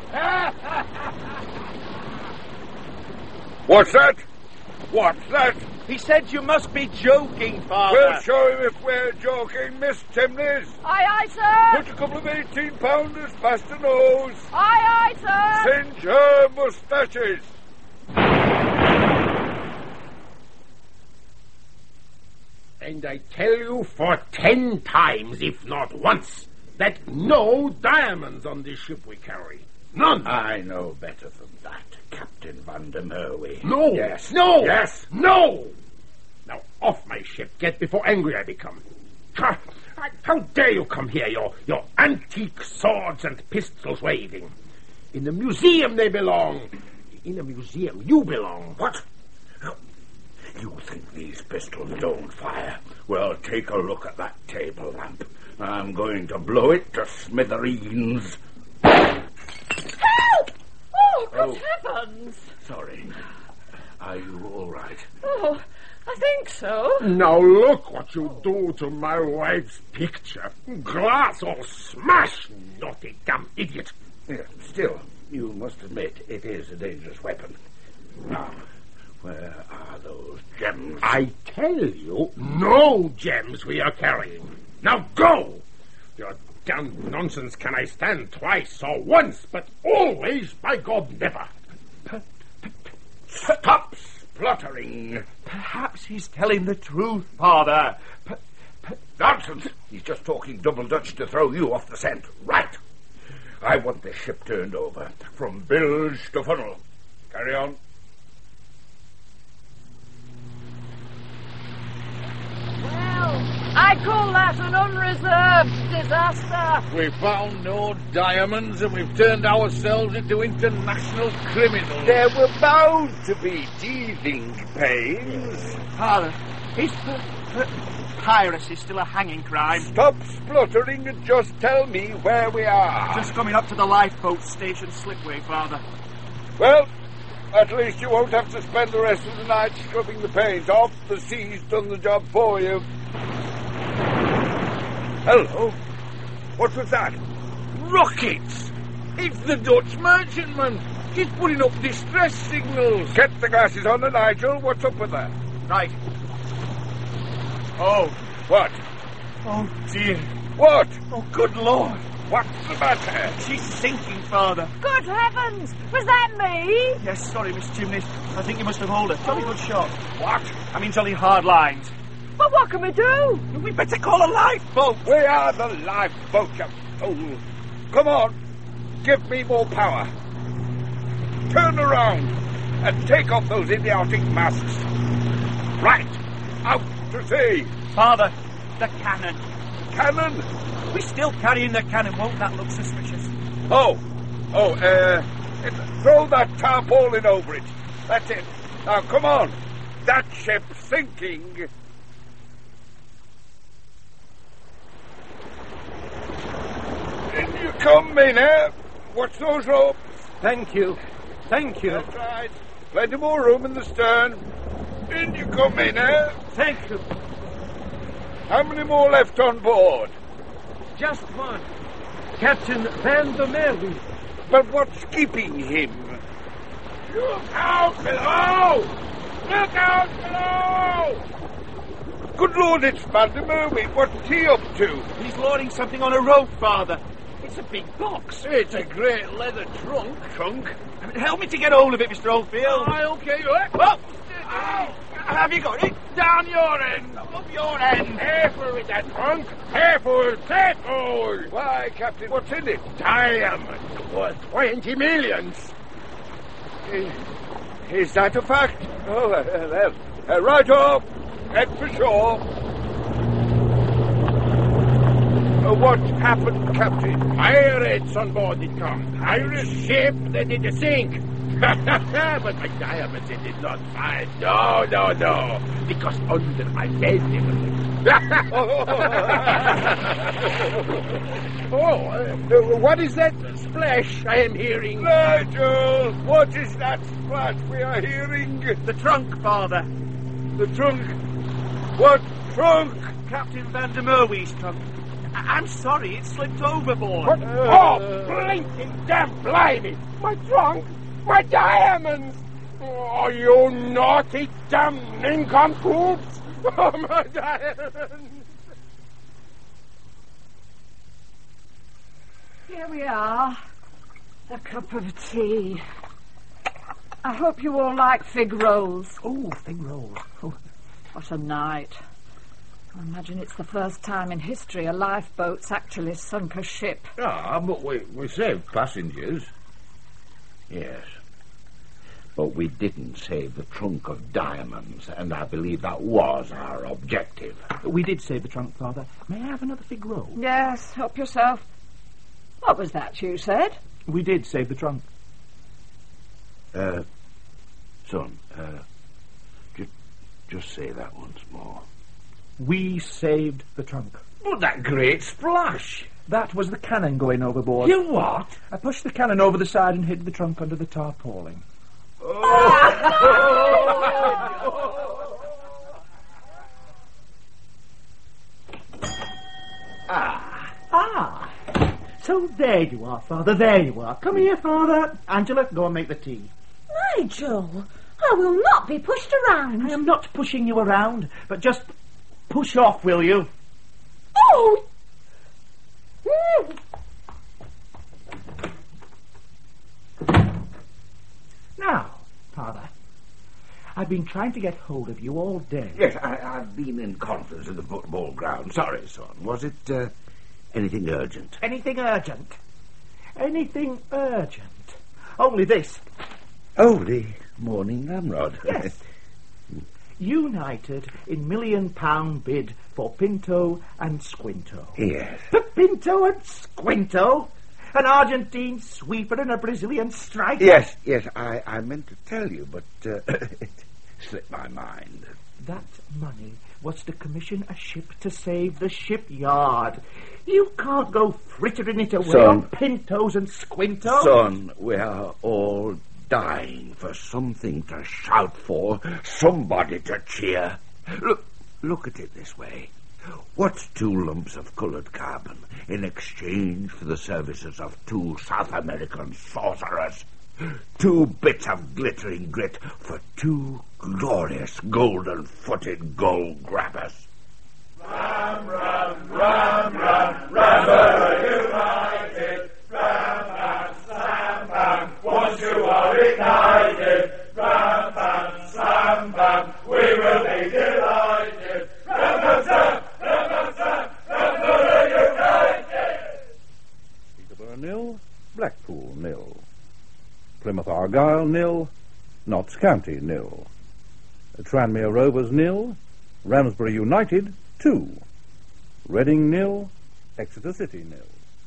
[SPEAKER 6] What's that? What's that?
[SPEAKER 8] He said you must be joking, Father.
[SPEAKER 6] We'll show him if we're joking, Miss Chimneys.
[SPEAKER 7] Aye, sir.
[SPEAKER 6] Put a couple of 18-pounders past the nose.
[SPEAKER 7] Aye, sir.
[SPEAKER 6] Singe her moustaches.
[SPEAKER 9] And I tell you for 10 times, if not once, that no diamonds on this ship we carry. None.
[SPEAKER 4] I know better than that, Captain Van der Merwe.
[SPEAKER 9] No.
[SPEAKER 4] Yes.
[SPEAKER 9] No.
[SPEAKER 4] Yes.
[SPEAKER 9] No. Now, off my ship. Get before angry I become. How dare you come here, your antique swords and pistols waving? In the museum they belong. In the museum you belong.
[SPEAKER 4] What? You think these pistols don't fire? Well, take a look at that table lamp. I'm going to blow it to smithereens.
[SPEAKER 7] Help! Oh, good heavens!
[SPEAKER 4] Sorry. Are you all right?
[SPEAKER 7] Oh, I think so.
[SPEAKER 9] Now look what you do to my wife's picture. Glass all smashed, naughty damn idiot.
[SPEAKER 4] Yes, still, you must admit it is a dangerous weapon. Now, where are those gems?
[SPEAKER 9] I tell you, no gems we are carrying. Now go! Your damn nonsense can I stand twice or once, but always, by God, never.
[SPEAKER 4] Stop spluttering.
[SPEAKER 8] Perhaps he's telling the truth, Father.
[SPEAKER 4] Nonsense. He's just talking double Dutch to throw you off the scent. Right. I want this ship turned over, from bilge to funnel. Carry on.
[SPEAKER 7] I call that an unreserved disaster.
[SPEAKER 6] We found no diamonds and we've turned ourselves into international criminals.
[SPEAKER 4] There were bound to be teething pains.
[SPEAKER 8] Father, is piracy still a hanging crime?
[SPEAKER 6] Stop spluttering and just tell me where we are.
[SPEAKER 8] Just coming up to the lifeboat station slipway, Father.
[SPEAKER 6] Well, at least you won't have to spend the rest of the night scrubbing the paint off. The sea's done the job for you. Hello? What was that? Rockets! It's the Dutch merchantman. He's putting up distress signals. Get the glasses on, Nigel. What's up with that?
[SPEAKER 8] Right. Oh.
[SPEAKER 6] What?
[SPEAKER 8] Oh, dear.
[SPEAKER 6] What?
[SPEAKER 8] Oh, good Lord.
[SPEAKER 9] What's the matter?
[SPEAKER 8] She's sinking, Father.
[SPEAKER 7] Good heavens! Was that me?
[SPEAKER 8] Yes, sorry, Miss Chimneys. I think you must have hauled her. Jolly good shot.
[SPEAKER 9] What?
[SPEAKER 8] I mean, jolly hard lines.
[SPEAKER 7] But what can we do?
[SPEAKER 8] We better call a lifeboat.
[SPEAKER 9] We are the lifeboat, you fool. Come on. Give me more power. Turn around and take off those idiotic masks. Right. Out to sea.
[SPEAKER 8] Father, the cannon.
[SPEAKER 9] Cannon?
[SPEAKER 8] We're still carrying the cannon. Won't that look suspicious?
[SPEAKER 9] Throw that tarpaulin over it. That's it. Now, come on. That ship's sinking. In you come, Maynard. Watch those ropes.
[SPEAKER 5] Thank you. Thank you.
[SPEAKER 9] That's right. Plenty more room in the stern. In you come, Maynard.
[SPEAKER 5] Thank you.
[SPEAKER 9] How many more left on board?
[SPEAKER 5] Just one. Captain Van der Merwe.
[SPEAKER 9] But what's keeping him? Look out below! Look out below! Good Lord, it's Van der Merwe. What's he up to?
[SPEAKER 8] He's loading something on a rope, Father. It's a big box.
[SPEAKER 9] It's a great leather trunk.
[SPEAKER 8] Help me to get hold of it, Mr. Oldfield.
[SPEAKER 9] Okay.
[SPEAKER 8] Oh! Have you got it?
[SPEAKER 9] Down your end.
[SPEAKER 8] Up your end.
[SPEAKER 9] Careful with that trunk. Careful. Why, Captain, what's in it? Diamonds worth 20 millions. Is that a fact? Oh, right off. Head for shore. What happened, Captain? Pirates on board it come. Pirates? Ship that did the sink. But my diamonds it did not find. No. Because under my bed they were. What is that splash I am hearing? Nigel, what is that splash we are hearing?
[SPEAKER 8] The trunk, Father.
[SPEAKER 9] The trunk? What trunk?
[SPEAKER 8] Captain Van der Merwe's trunk. I'm sorry, it slipped overboard.
[SPEAKER 9] What? Blinking damn blimey! My trunk! My diamonds! Oh, you naughty damn nincompoops! Oh, my diamonds!
[SPEAKER 7] Here we are. A cup of tea. I hope you all like fig rolls.
[SPEAKER 8] Oh, fig rolls. Oh.
[SPEAKER 7] What a night. I imagine it's the first time in history a lifeboat's actually sunk a ship.
[SPEAKER 4] But we saved passengers. Yes. But we didn't save the trunk of diamonds, and I believe that was our objective.
[SPEAKER 5] We did save the trunk, Father. May I have another fig roll?
[SPEAKER 7] Yes, help yourself. What was that you said?
[SPEAKER 5] We did save the trunk.
[SPEAKER 4] Son, just say that once more.
[SPEAKER 5] We saved the trunk.
[SPEAKER 8] But that great splash.
[SPEAKER 5] That was the cannon going overboard.
[SPEAKER 8] You what?
[SPEAKER 5] I pushed the cannon over the side and hid the trunk under the tarpaulin.
[SPEAKER 8] So there you are, Father, there you are. Come here, Father. Angela, go and make the tea.
[SPEAKER 3] Nigel, I will not be pushed around.
[SPEAKER 8] I am not pushing you around, but just push off, will you?
[SPEAKER 3] Oh!
[SPEAKER 5] Now, Father, I've been trying to get hold of you all day.
[SPEAKER 4] Yes, I've been in conference at the football ground. Sorry, son. Was it anything urgent?
[SPEAKER 8] Anything urgent? Anything urgent? Only this.
[SPEAKER 4] Oh, the Morning Ramrod.
[SPEAKER 8] Yes. United in £1 million bid for Pinto and Squinto.
[SPEAKER 4] Yes.
[SPEAKER 8] Pinto and Squinto? An Argentine sweeper and a Brazilian striker?
[SPEAKER 4] Yes, I meant to tell you, but it slipped my mind.
[SPEAKER 8] That money was to commission a ship to save the shipyard. You can't go frittering it away on Pintos and Squintos.
[SPEAKER 4] Son, we are all dying for something to shout for, somebody to cheer. Look at it this way. What's 2 lumps of coloured carbon in exchange for the services of 2 South American sorcerers? 2 bits of glittering grit for 2 glorious golden-footed gold grabbers.
[SPEAKER 10] Ram, ram, ram, ram, ram, you Once you are ignited, ram, bam, slam, bam, we will be delighted. Ram, bam, slam, Bamborough United!
[SPEAKER 6] Peterborough 0, Blackpool 0. Plymouth Argyle 0, Notts County 0. Tranmere Rovers 0, Ramsborough United 2. Reading 0, Exeter City 0.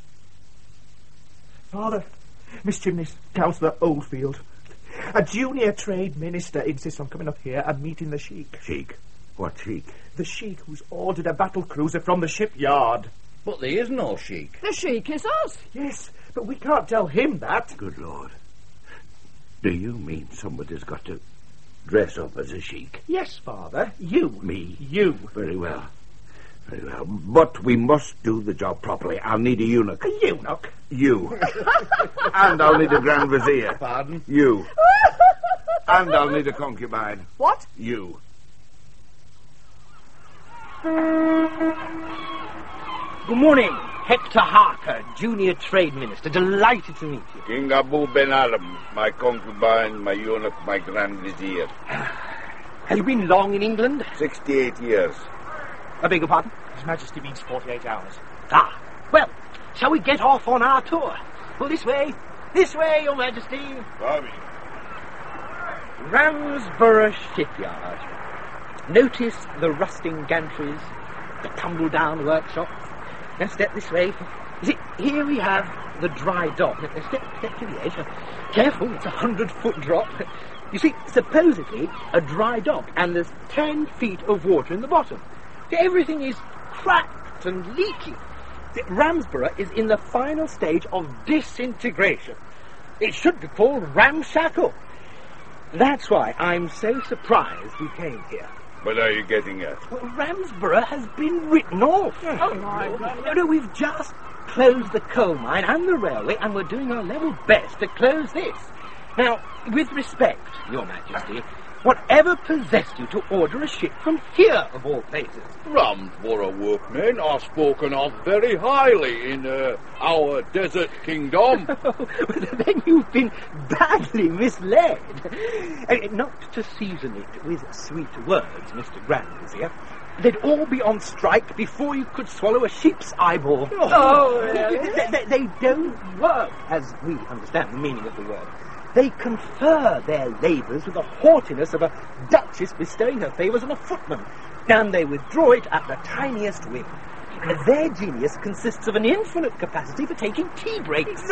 [SPEAKER 8] Father, Mischievous Councillor Oldfield. A junior trade minister insists on coming up here and meeting the Sheik.
[SPEAKER 4] Sheik? What Sheik?
[SPEAKER 8] The Sheik who's ordered a battle cruiser from the shipyard.
[SPEAKER 4] But there is no Sheik.
[SPEAKER 7] The Sheik is us.
[SPEAKER 8] Yes, but we can't tell him that.
[SPEAKER 4] Good Lord. Do you mean somebody's got to dress up as a Sheik?
[SPEAKER 8] Yes, Father. You.
[SPEAKER 4] Me?
[SPEAKER 8] You.
[SPEAKER 4] Very well. Very well. But we must do the job properly. I'll need a eunuch.
[SPEAKER 8] A eunuch?
[SPEAKER 4] You. And I'll need a Grand Vizier.
[SPEAKER 8] Pardon?
[SPEAKER 4] You. And I'll need a concubine.
[SPEAKER 7] What?
[SPEAKER 4] You.
[SPEAKER 11] Good morning. Hector Harker, Junior Trade Minister. Delighted to meet you.
[SPEAKER 6] King Abu Ben Alam, my concubine, my eunuch, my Grand Vizier.
[SPEAKER 11] Have you been long in England?
[SPEAKER 6] 68 years.
[SPEAKER 11] I beg your pardon?
[SPEAKER 8] His Majesty means 48 hours.
[SPEAKER 11] Ah, well, shall we get off on our tour? Well, this way, Your Majesty.
[SPEAKER 6] Bobby.
[SPEAKER 11] Ramsborough Shipyard. Notice the rusting gantries, the tumble-down workshops. Now step this way. You see, here we have the dry dock. Now, step to the edge. Careful, it's a 100-foot drop. You see, supposedly a dry dock, and there's 10 feet of water in the bottom. Everything is cracked and leaky. Ramsborough is in the final stage of disintegration. It should be called ramshackle. That's why I'm so surprised we came here.
[SPEAKER 6] What are you getting at?
[SPEAKER 11] Well, Ramsborough has been written off.
[SPEAKER 7] Oh, my God.
[SPEAKER 11] No, we've just closed the coal mine and the railway, and we're doing our level best to close this. Now, with respect, Your Majesty, whatever possessed you to order a ship from here, of all places?
[SPEAKER 6] Ramsborough workmen are spoken of very highly in our desert kingdom.
[SPEAKER 11] Then you've been badly misled. Not to season it with sweet words, Mr. Grand Vizier. They'd all be on strike before you could swallow a sheep's eyeball.
[SPEAKER 7] Oh, really?
[SPEAKER 11] They don't work, as we understand the meaning of the word. They confer their labours with the haughtiness of a duchess bestowing her favours on a footman, and they withdraw it at the tiniest whim. Their genius consists of an infinite capacity for taking tea breaks.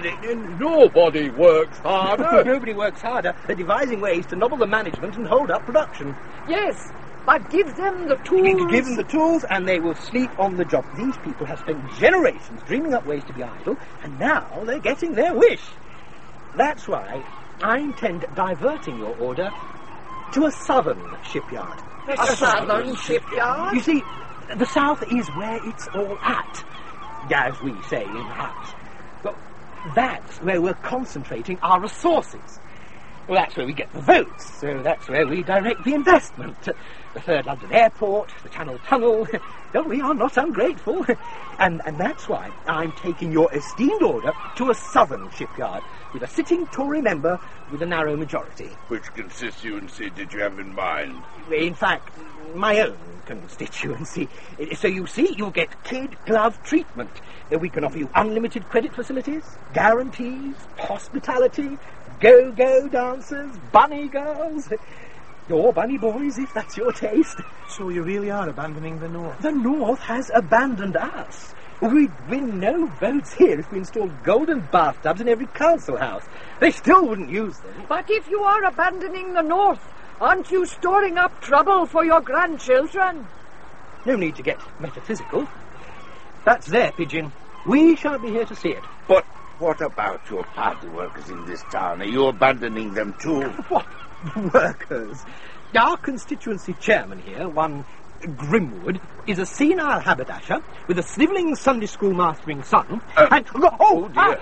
[SPEAKER 6] Nobody works harder.
[SPEAKER 11] Nobody works harder at devising ways to nobble the management and hold up production.
[SPEAKER 7] Yes, but give them the tools.
[SPEAKER 11] Give them the tools and they will sleep on the job. These people have spent generations dreaming up ways to be idle, and now they're getting their wish. That's why I intend diverting your order to a southern shipyard.
[SPEAKER 7] A southern shipyard?
[SPEAKER 11] You see, the south is where it's all at, as we say in the house. Well, that's where we're concentrating our resources. Well, that's where we get the votes, so that's where we direct the investment. The Third London Airport, the Channel Tunnel. No, we are not ungrateful. And that's why I'm taking your esteemed order to a southern shipyard with a sitting Tory member with a narrow majority.
[SPEAKER 6] Which constituency did you have in mind?
[SPEAKER 11] In fact, my own constituency. So you see, you'll get kid-glove treatment. We can offer you unlimited credit facilities, guarantees, hospitality, go-go dancers, bunny girls, or bunny boys, if that's your taste.
[SPEAKER 8] So you really are abandoning the North?
[SPEAKER 11] The North has abandoned us. We'd win no votes here if we installed golden bathtubs in every council house. They still wouldn't use them.
[SPEAKER 7] But if you are abandoning the North, aren't you storing up trouble for your grandchildren?
[SPEAKER 11] No need to get metaphysical. That's their pigeon. We shan't be here to see it.
[SPEAKER 6] But what about your party workers in this town? Are you abandoning them too?
[SPEAKER 11] What workers? Our constituency chairman here, one Grimwood, is a senile haberdasher with a snivelling Sunday school mastering son. And
[SPEAKER 6] oh dear!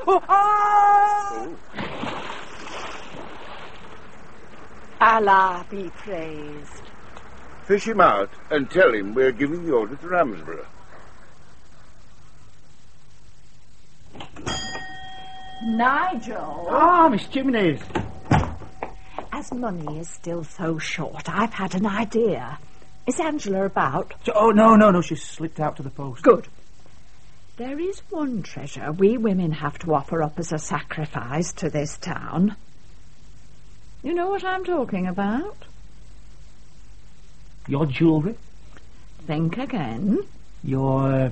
[SPEAKER 7] Allah be praised.
[SPEAKER 6] Fish him out and tell him we're giving the order to Ramsborough.
[SPEAKER 7] Nigel.
[SPEAKER 8] Ah, Miss Chimneys.
[SPEAKER 7] As money is still so short, I've had an idea. Is Angela about?
[SPEAKER 8] Oh, no, she's slipped out to the post.
[SPEAKER 7] Good. There is one treasure we women have to offer up as a sacrifice to this town. You know what I'm talking about?
[SPEAKER 8] Your jewellery?
[SPEAKER 7] Think again.
[SPEAKER 8] Your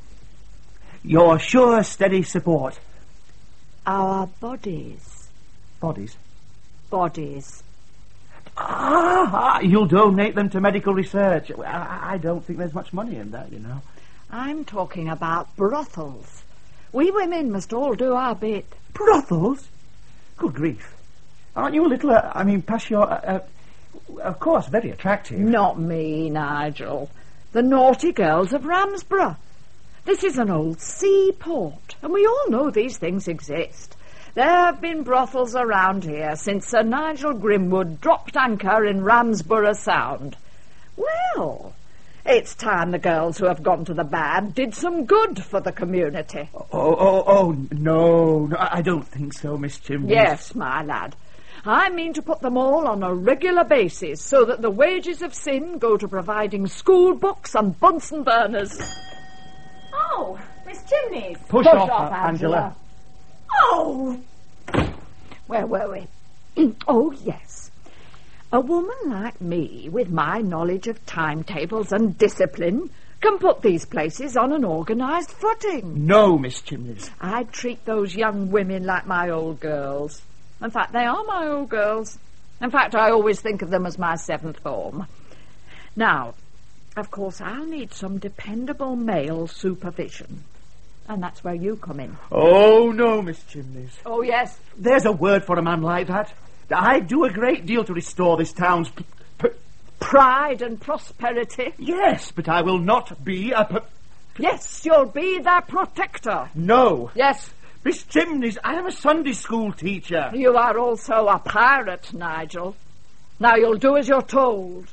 [SPEAKER 8] sure, steady support.
[SPEAKER 7] Our bodies.
[SPEAKER 8] Bodies?
[SPEAKER 7] Bodies.
[SPEAKER 8] You'll donate them to medical research. I don't think there's much money in that, you know.
[SPEAKER 7] I'm talking about brothels. We women must all do our bit.
[SPEAKER 8] Brothels? Good grief. Aren't you a little, past your, of course, very attractive.
[SPEAKER 7] Not me, Nigel. The naughty girls of Ramsborough. This is an old seaport, and we all know these things exist. There have been brothels around here since Sir Nigel Grimwood dropped anchor in Ramsborough Sound. Well, it's time the girls who have gone to the bad did some good for the community.
[SPEAKER 8] No, I don't think so, Miss Chimneys.
[SPEAKER 7] Yes, my lad. I mean to put them all on a regular basis so that the wages of sin go to providing school books and Bunsen burners.
[SPEAKER 3] Oh, Miss Chimneys.
[SPEAKER 8] Push off, Angela.
[SPEAKER 7] Oh! Where were we? Oh, yes. A woman like me, with my knowledge of timetables and discipline, can put these places on an organised footing.
[SPEAKER 8] No, Miss Chimneys.
[SPEAKER 7] I treat those young women like my old girls. In fact, they are my old girls. In fact, I always think of them as my seventh form. Now, of course, I'll need some dependable male supervision. And that's where you come in.
[SPEAKER 8] Oh, no, Miss Chimneys.
[SPEAKER 7] Oh, yes.
[SPEAKER 8] There's a word for a man like that. I do a great deal to restore this town's
[SPEAKER 7] pride and prosperity.
[SPEAKER 8] Yes, but I will not be a
[SPEAKER 7] Yes, you'll be their protector.
[SPEAKER 8] No.
[SPEAKER 7] Yes.
[SPEAKER 8] Miss Chimneys, I am a Sunday school teacher.
[SPEAKER 7] You are also a pirate, Nigel. Now you'll do as you're told.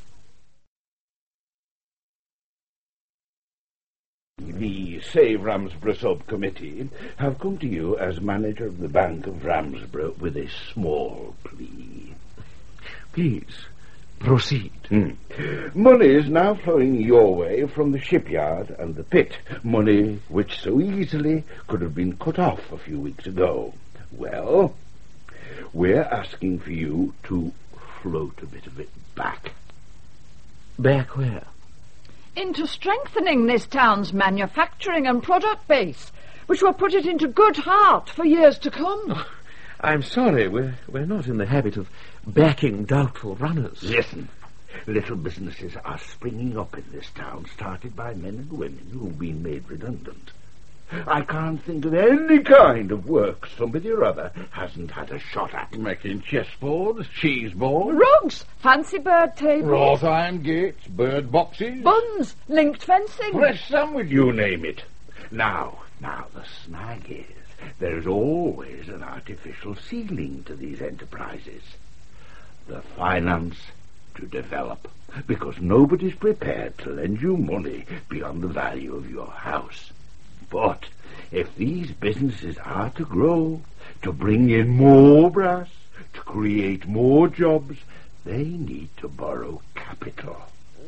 [SPEAKER 4] The Save Ramsborough Subcommittee have come to you as manager of the Bank of Ramsborough with a small plea.
[SPEAKER 9] Please, proceed.
[SPEAKER 4] Money is now flowing your way from the shipyard and the pit. Money which so easily could have been cut off a few weeks ago. Well, we're asking for you to float a bit of it back.
[SPEAKER 9] Back where?
[SPEAKER 7] Into strengthening this town's manufacturing and product base, which will put it into good heart for years to come.
[SPEAKER 9] Oh, I'm sorry, we're not in the habit of backing doubtful runners.
[SPEAKER 4] Listen, little businesses are springing up in this town, started by men and women who've been made redundant. I can't think of any kind of work somebody or other hasn't had a shot at.
[SPEAKER 6] Making chessboards, cheese boards,
[SPEAKER 7] Rugs, fancy bird tables,
[SPEAKER 6] wrought iron gates, bird boxes,
[SPEAKER 7] buns, linked fencing.
[SPEAKER 4] Fresh sandwich, you name it. Now, the snag is, there is always an artificial ceiling to these enterprises. The finance to develop, because nobody's prepared to lend you money beyond the value of your house. But if these businesses are to grow, to bring in more brass, to create more jobs, they need to borrow capital.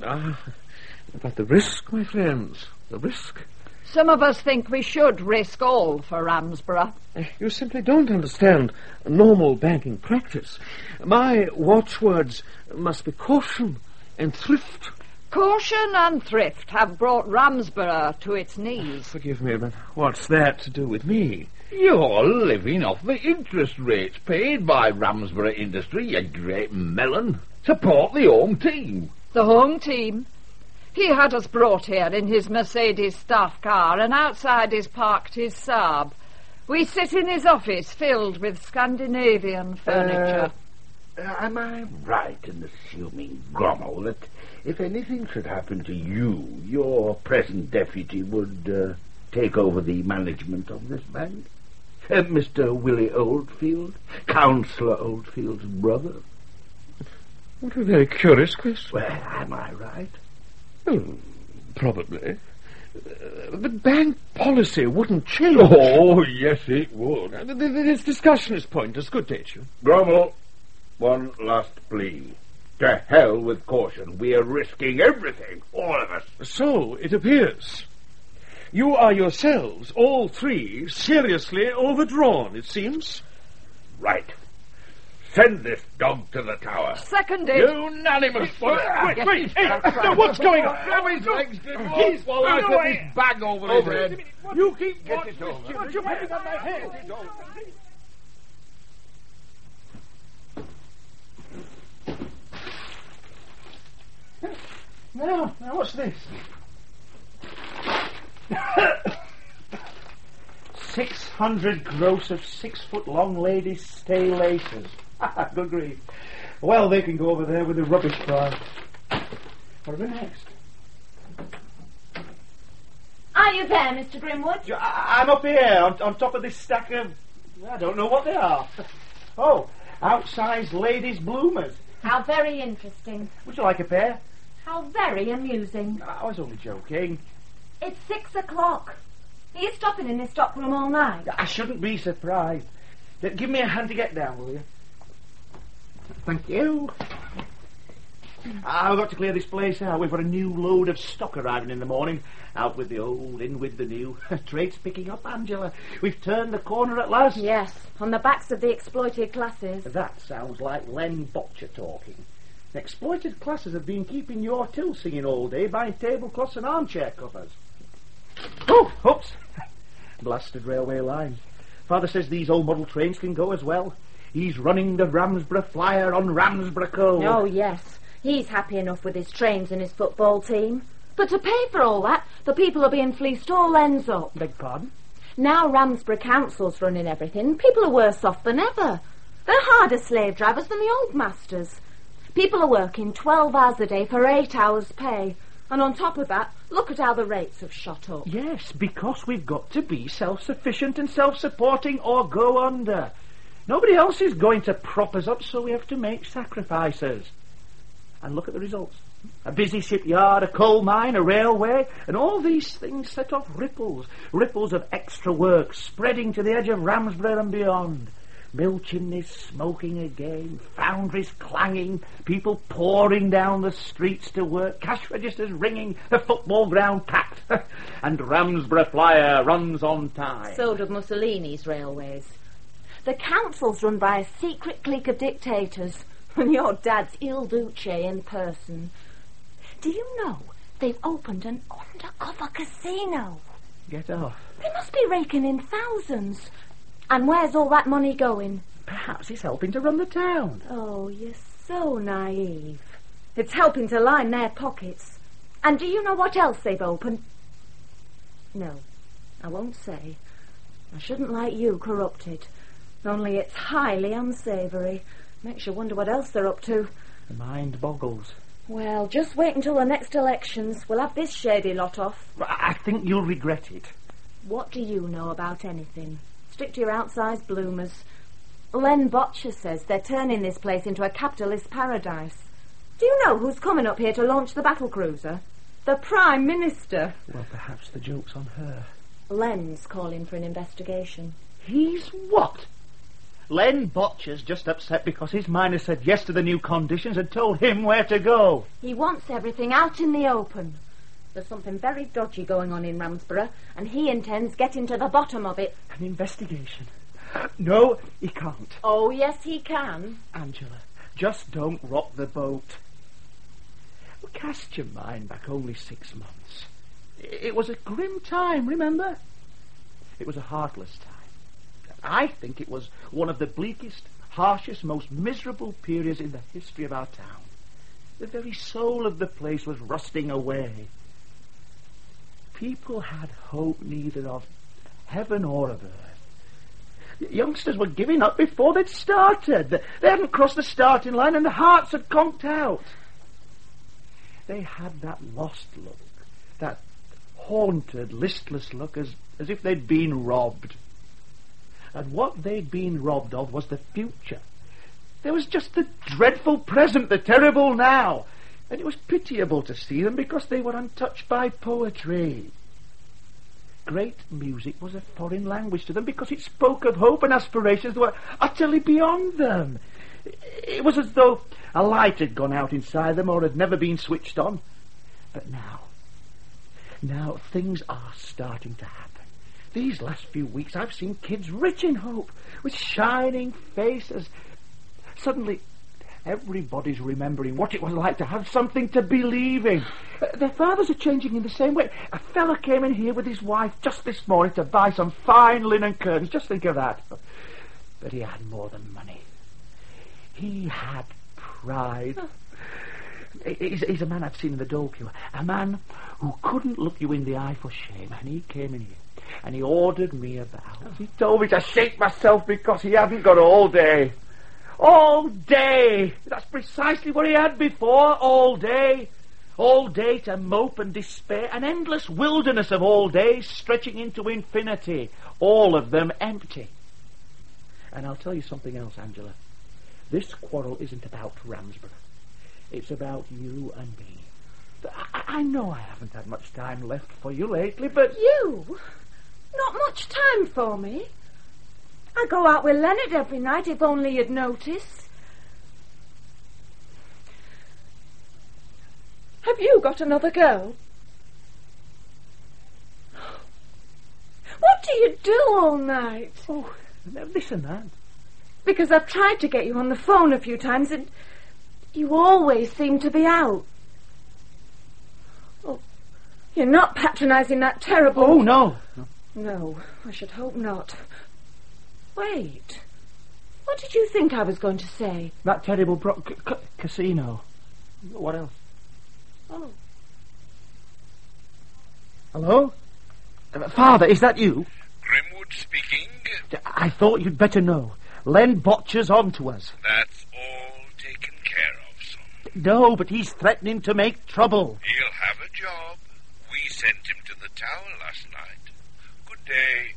[SPEAKER 9] But the risk, my friends, the risk.
[SPEAKER 7] Some of us think we should risk all for Ramsborough.
[SPEAKER 9] You simply don't understand normal banking practice. My watchwords must be caution and thrift.
[SPEAKER 7] Caution and thrift have brought Ramsborough to its knees.
[SPEAKER 9] Forgive me, but what's that to do with me?
[SPEAKER 6] You're living off the interest rates paid by Ramsborough Industry, you great melon. Support the home team.
[SPEAKER 7] The home team? He had us brought here in his Mercedes staff car, and outside is parked his Saab. We sit in his office filled with Scandinavian furniture.
[SPEAKER 4] Am I right in assuming, Grommel, that if anything should happen to you, your present deputy would take over the management of this bank? Mr. Willie Oldfield, Councillor Oldfield's brother?
[SPEAKER 9] What a very curious question.
[SPEAKER 4] Well, am I right?
[SPEAKER 9] Well, probably. But bank policy wouldn't change.
[SPEAKER 6] Oh, yes, it would.
[SPEAKER 9] This discussion is pointless. Good day to you.
[SPEAKER 4] Grummel, one last plea. To hell with caution. We are risking everything, all of us.
[SPEAKER 9] So, it appears. You are yourselves, all three, seriously overdrawn, it seems.
[SPEAKER 4] Right. Send this dog to the tower.
[SPEAKER 7] Seconded.
[SPEAKER 6] Unanimous.
[SPEAKER 9] Wait, hey, now what's going on?
[SPEAKER 6] Grab his legs, Grimwood, while I put this bag over his head.
[SPEAKER 9] You keep
[SPEAKER 6] Get it over.
[SPEAKER 9] What you putting on my head? Now what's this? 600 gross of 6-foot-long ladies' stay laces. Good grief. Well, they can go over there with the rubbish pile. What are we next?
[SPEAKER 3] Are you there, Mr. Grimwood?
[SPEAKER 5] I'm up here on top of this stack of... I don't know what they are. Oh, outsized ladies' bloomers.
[SPEAKER 3] How very interesting.
[SPEAKER 5] Would you like a pair?
[SPEAKER 3] How very amusing.
[SPEAKER 5] I was only joking.
[SPEAKER 3] It's 6 o'clock. Are you stopping in this stockroom all night?
[SPEAKER 5] I shouldn't be surprised. Give me a hand to get down, will you? Thank you. I've got to clear this place out. We've got a new load of stock arriving in the morning. Out with the old, in with the new. Trade's picking up, Angela. We've turned the corner at last.
[SPEAKER 3] Yes, on the backs of the exploited classes.
[SPEAKER 5] That sounds like Len Botcher talking. The exploited classes have been keeping your till singing all day, buying tablecloths and armchair covers. Oh, oops. Blasted railway line. Father says these old model trains can go as well. He's running the Ramsborough Flyer on Ramsborough Coal.
[SPEAKER 3] Oh, yes. He's happy enough with his trains and his football team. But to pay for all that, the people are being fleeced all ends up.
[SPEAKER 5] Beg pardon?
[SPEAKER 3] Now Ramsborough Council's running everything. People are worse off than ever. They're harder slave drivers than the old masters. People are working 12 hours a day for 8 hours' pay. And on top of that, look at how the rates have shot up.
[SPEAKER 5] Yes, because we've got to be self-sufficient and self-supporting or go under. Nobody else is going to prop us up, so we have to make sacrifices. And look at the results. A busy shipyard, a coal mine, a railway, and all these things set off ripples of extra work spreading to the edge of Ramsborough and beyond. Mill chimneys smoking again, foundries clanging, people pouring down the streets to work, cash registers ringing, the football ground packed, and Ramsborough Flyer runs on time.
[SPEAKER 3] So do Mussolini's railways. The council's run by a secret clique of dictators, and your dad's Il Duce in person. Do you know they've opened an undercover casino?
[SPEAKER 5] Get off.
[SPEAKER 3] They must be raking in thousands. And where's all that money going?
[SPEAKER 5] Perhaps it's helping to run the town.
[SPEAKER 3] Oh, you're so naive. It's helping to line their pockets. And do you know what else they've opened? No, I won't say. I shouldn't like you corrupted. Only it's highly unsavoury. Makes you wonder what else they're up to.
[SPEAKER 5] The mind boggles.
[SPEAKER 3] Well, just wait until the next elections. We'll have this shady lot off.
[SPEAKER 5] I think you'll regret it.
[SPEAKER 3] What do you know about anything? Stick to your outsized bloomers. Len Botcher says they're turning this place into a capitalist paradise. Do you know who's coming up here to launch the battle cruiser? The Prime Minister.
[SPEAKER 5] Well, perhaps the joke's on her.
[SPEAKER 3] Len's calling for an investigation.
[SPEAKER 5] He's what? Len Botcher's just upset because his miner said yes to the new conditions and told him where to go.
[SPEAKER 3] He wants everything out in the open. There's something very dodgy going on in Ramsborough, and he intends getting to the bottom of it.
[SPEAKER 5] An investigation? No, he can't.
[SPEAKER 3] Oh, yes, he can.
[SPEAKER 5] Angela, just don't rock the boat. Well, cast your mind back only 6 months. It was a grim time, remember? It was a heartless time. I think it was one of the bleakest, harshest, most miserable periods in the history of our town. The very soul of the place was rusting away. People had hope neither of heaven or of earth. Youngsters were giving up before they'd started. They hadn't crossed the starting line and the hearts had conked out. They had that lost look, that haunted, listless look as if they'd been robbed. And what they'd been robbed of was the future. There was just the dreadful present, the terrible now. And it was pitiable to see them because they were untouched by poetry. great music was a foreign language to them because it spoke of hope and aspirations that were utterly beyond them. It was as though a light had gone out inside them or had never been switched on. But now things are starting to happen. These last few weeks I've seen kids rich in hope, with shining faces. Suddenly, everybody's remembering what it was like to have something to believe in. Their fathers are changing in the same way. A fella came in here with his wife just this morning to buy some fine linen curtains. Just think of that. But he had more than money. He had pride. He's a man I've seen in the dole queue. A man who couldn't look you in the eye for shame. And he came in here and he ordered me about. He told me to shake myself because he hadn't got all day. All day! That's precisely what he had before, all day. All day to mope and despair, an endless wilderness of all days stretching into infinity, all of them empty. And I'll tell you something else, Angela. This quarrel isn't about Ramsborough. It's about you and me. I know I haven't had much time left for you lately, but...
[SPEAKER 3] You? Not much time for me? I go out with Leonard every night, if only you'd notice. Have you got another girl? What do you do all night?
[SPEAKER 5] Oh, this and that.
[SPEAKER 3] Because I've tried to get you on the phone a few times and you always seem to be out. Oh, you're not patronising that terrible...
[SPEAKER 5] Oh, no.
[SPEAKER 3] No, I should hope not. Wait. What did you think I was going to say?
[SPEAKER 5] That terrible casino. What else?
[SPEAKER 3] Oh.
[SPEAKER 5] Hello? Father, is that you?
[SPEAKER 6] Grimwood speaking.
[SPEAKER 5] I thought you'd better know. Len Botcher's on to us.
[SPEAKER 6] That's all taken care of, son.
[SPEAKER 5] No, but he's threatening to make trouble.
[SPEAKER 6] He'll have a job. We sent him to the tower last night. Good day.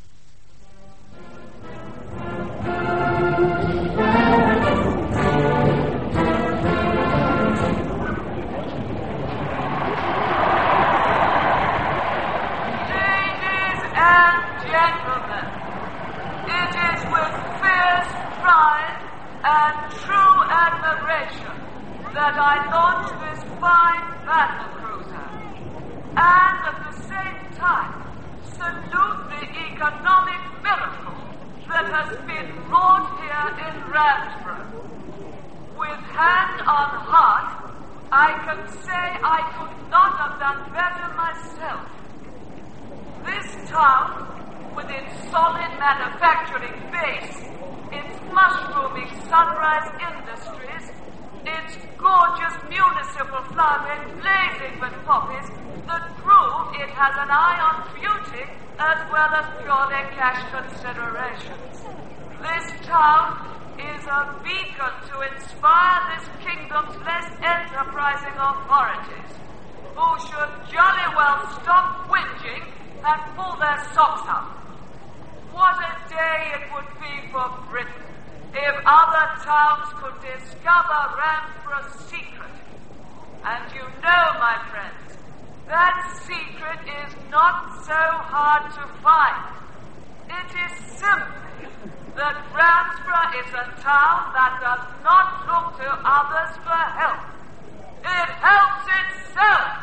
[SPEAKER 12] Ladies and gentlemen, it is with fierce pride and true admiration that I launch this fine battle cruiser, and at the same time salute the economic miracle that has been wrought here in Ramsborough. With hand on heart, I can say I could not have done better myself. This town, with its solid manufacturing base, its mushrooming sunrise industries, its gorgeous municipal flowering blazing with poppies that prove it has an eye on beauty as well as purely cash considerations. This town is a beacon to inspire this kingdom's less enterprising authorities, who should jolly well stop whinging and pull their socks up. What a day it would be for Britain if other towns could discover Ramsborough's secret. And you know, my friends, that secret is not so hard to find. It is simply that Ramsborough is a town that does not look to others for help. It helps itself.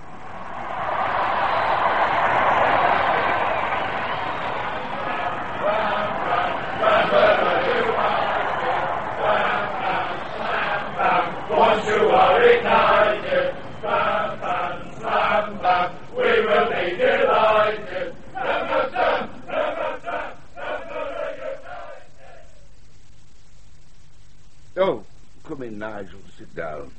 [SPEAKER 10] Once you are ignited, bam, bam, slam, bam, we will be delighted.
[SPEAKER 4] Oh, come in, Nigel. Sit down.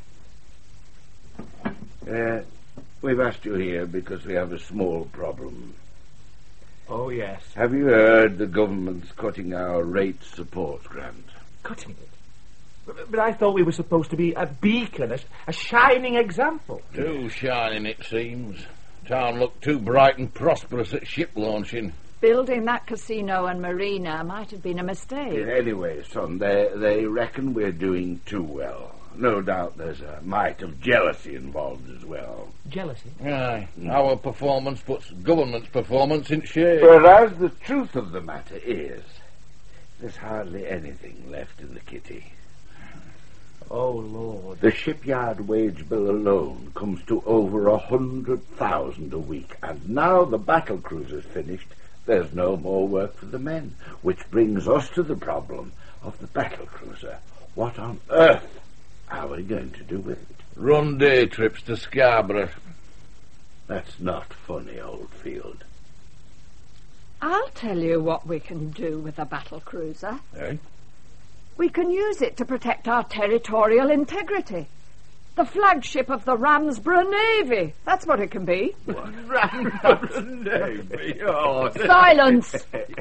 [SPEAKER 4] We've asked you here because we have a small problem.
[SPEAKER 5] Oh, yes.
[SPEAKER 4] Have you heard the government's cutting our rate support grant?
[SPEAKER 5] Cutting it? But I thought we were supposed to be a beacon, a shining example.
[SPEAKER 6] Too shining, it seems. Town looked too bright and prosperous at ship launching.
[SPEAKER 7] Building that casino and marina might have been a mistake.
[SPEAKER 4] Anyway, son, they reckon we're doing too well. No doubt there's a mite of jealousy involved as well.
[SPEAKER 5] Jealousy?
[SPEAKER 6] Aye, our performance puts government's performance in shade.
[SPEAKER 4] Whereas the truth of the matter is, there's hardly anything left in the kitty.
[SPEAKER 5] Oh, Lord.
[SPEAKER 4] The shipyard wage bill alone comes to over 100,000 a week, and now the battle cruiser's finished, there's no more work for the men, which brings us to the problem of the battle cruiser. What on earth are we going to do with it?
[SPEAKER 6] Run day trips to Scarborough.
[SPEAKER 4] That's not funny, Oldfield.
[SPEAKER 7] I'll tell you what we can do with the battle cruiser.
[SPEAKER 6] Eh?
[SPEAKER 7] We can use it to protect our territorial integrity. The flagship of the Ramsborough Navy. That's what it can be.
[SPEAKER 4] Ramsborough Navy? Oh.
[SPEAKER 7] Silence!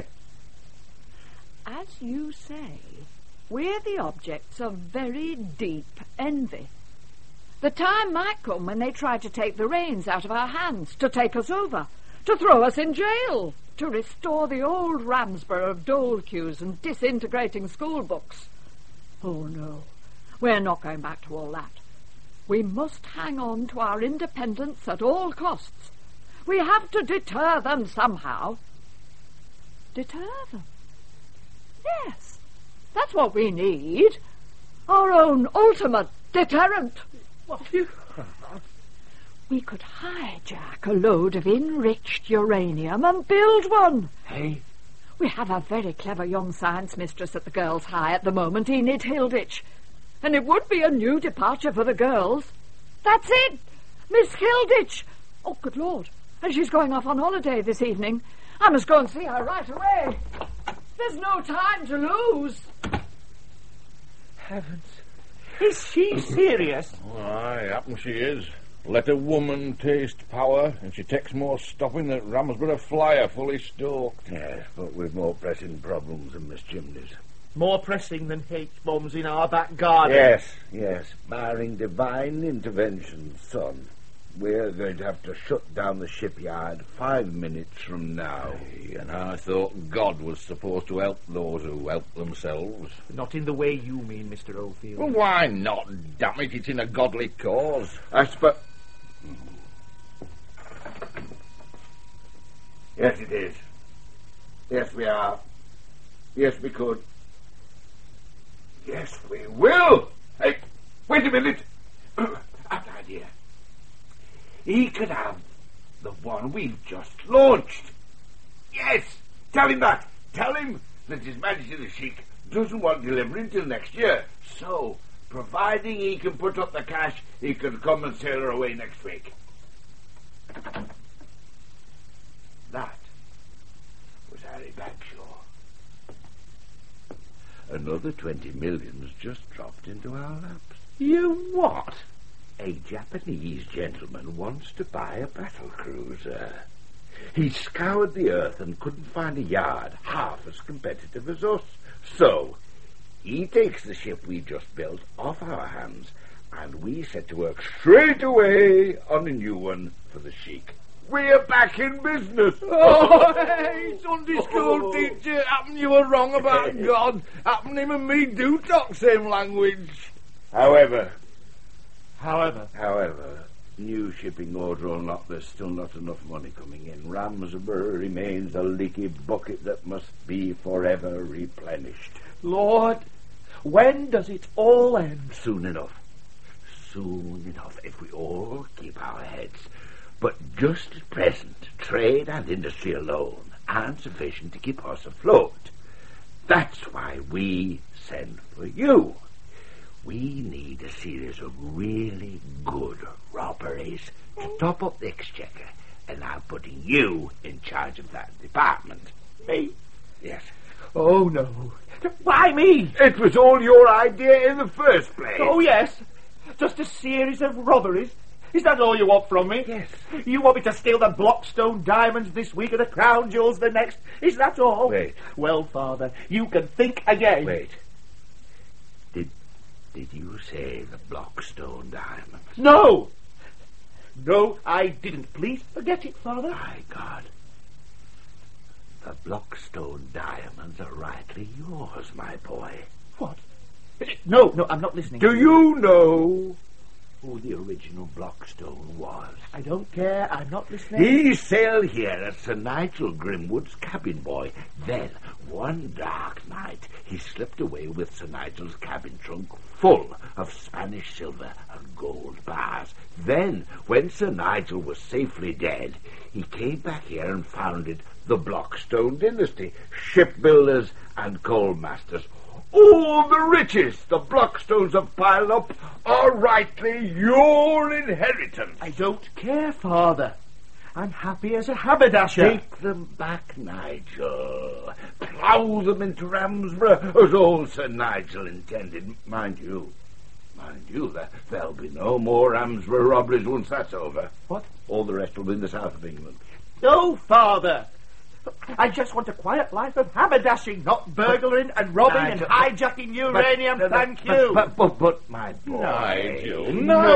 [SPEAKER 7] As you say, we're the objects of very deep envy. The time might come when they try to take the reins out of our hands, to take us over, to throw us in jail, to restore the old Ramsborough of dole queues and disintegrating school books. Oh, no, we're not going back to all that. We must hang on to our independence at all costs. We have to deter them somehow. Deter them? Yes, that's what we need. Our own ultimate deterrent. We could hijack a load of enriched uranium and build one.
[SPEAKER 4] Hey?
[SPEAKER 7] We have a very clever young science mistress at the Girls' High at the moment, Enid Hilditch. And it would be a new departure for the girls. That's it! Miss Hilditch! Oh, good Lord. And she's going off on holiday this evening. I must go and see her right away. There's no time to lose.
[SPEAKER 5] Heavens. Is she serious?
[SPEAKER 6] Aye, happens she is. Let a woman taste power, and she takes more stopping than Ramsborough Flyer fully stoked.
[SPEAKER 4] Yes, but with more pressing problems than Miss Chimneys.
[SPEAKER 5] More pressing than H-bombs in our back garden.
[SPEAKER 4] Yes, barring divine intervention, son. We're going to have to shut down the shipyard 5 minutes from now.
[SPEAKER 6] Hey, and I thought God was supposed to help those who help themselves.
[SPEAKER 5] Not in the way you mean, Mr. Oldfield.
[SPEAKER 6] Well, why not? Damn it, it's in a godly cause.
[SPEAKER 4] I suppose... Yes, it is. Yes, we are. Yes, we could. Yes, we will. Hey, wait a minute. I have an idea. He could have the one we've just launched. Yes, tell him that. Tell him that His Majesty the Sheikh doesn't want delivery until next year. So, providing he can put up the cash, he can come and sail her away next week. That was Harry Bagshaw. Another 20 million's just dropped into our laps.
[SPEAKER 5] You what?
[SPEAKER 4] A Japanese gentleman wants to buy a battle cruiser. He scoured the earth and couldn't find a yard half as competitive as us. So, he takes the ship we just built off our hands, and we set to work straight away on a new one for the Sheik. We're back in business.
[SPEAKER 6] Oh, hey, Sunday school teacher, happen you were wrong about God. Happen him and me do talk same language.
[SPEAKER 4] However,
[SPEAKER 5] However,
[SPEAKER 4] new shipping order or not, there's still not enough money coming in. Ramsborough remains a leaky bucket that must be forever replenished.
[SPEAKER 5] Lord, when does it all end?
[SPEAKER 4] Soon enough. Soon enough, if we all keep our heads. But just at present, trade and industry alone aren't sufficient to keep us afloat. That's why we send for you. We need a series of really good robberies to top up the exchequer, and I'm putting you in charge of that department.
[SPEAKER 5] Me?
[SPEAKER 4] Yes.
[SPEAKER 5] Oh, no. Why me?
[SPEAKER 4] It was all your idea in the first place.
[SPEAKER 5] Oh, yes. Just a series of robberies. Is that all you want from me?
[SPEAKER 4] Yes.
[SPEAKER 5] You want me to steal the Blockstone diamonds this week and the crown jewels the next? Is that all?
[SPEAKER 4] Wait.
[SPEAKER 5] Well, Father, you can think again.
[SPEAKER 4] Wait. Did you say the Blockstone diamonds?
[SPEAKER 5] No! No, I didn't. Please forget it, Father.
[SPEAKER 4] My God. The Blockstone diamonds are rightly yours, my boy.
[SPEAKER 5] What? No, I'm not listening.
[SPEAKER 4] Do you know who the original Blockstone was?
[SPEAKER 5] I don't care. I'm not listening.
[SPEAKER 4] He sailed here as Sir Nigel Grimwood's cabin boy. Then, one dark night, he slipped away with Sir Nigel's cabin trunk full of Spanish silver and gold bars. Then, when Sir Nigel was safely dead, he came back here and founded the Blockstone dynasty, shipbuilders and coal masters. All the riches the Blockstones have piled up are rightly your inheritance.
[SPEAKER 5] I don't care, Father. I'm happy as a haberdasher.
[SPEAKER 4] Take them back, Nigel. Plough them into Ramsborough, as old Sir Nigel intended. Mind you, there'll be no more Ramsborough robberies once that's over.
[SPEAKER 5] What?
[SPEAKER 4] All the rest will be in the south of England.
[SPEAKER 5] No, Father. I just want a quiet life of haberdashing, not burglaring and robbing and hijacking uranium. Thank you.
[SPEAKER 4] But, my boy.
[SPEAKER 9] Nigel.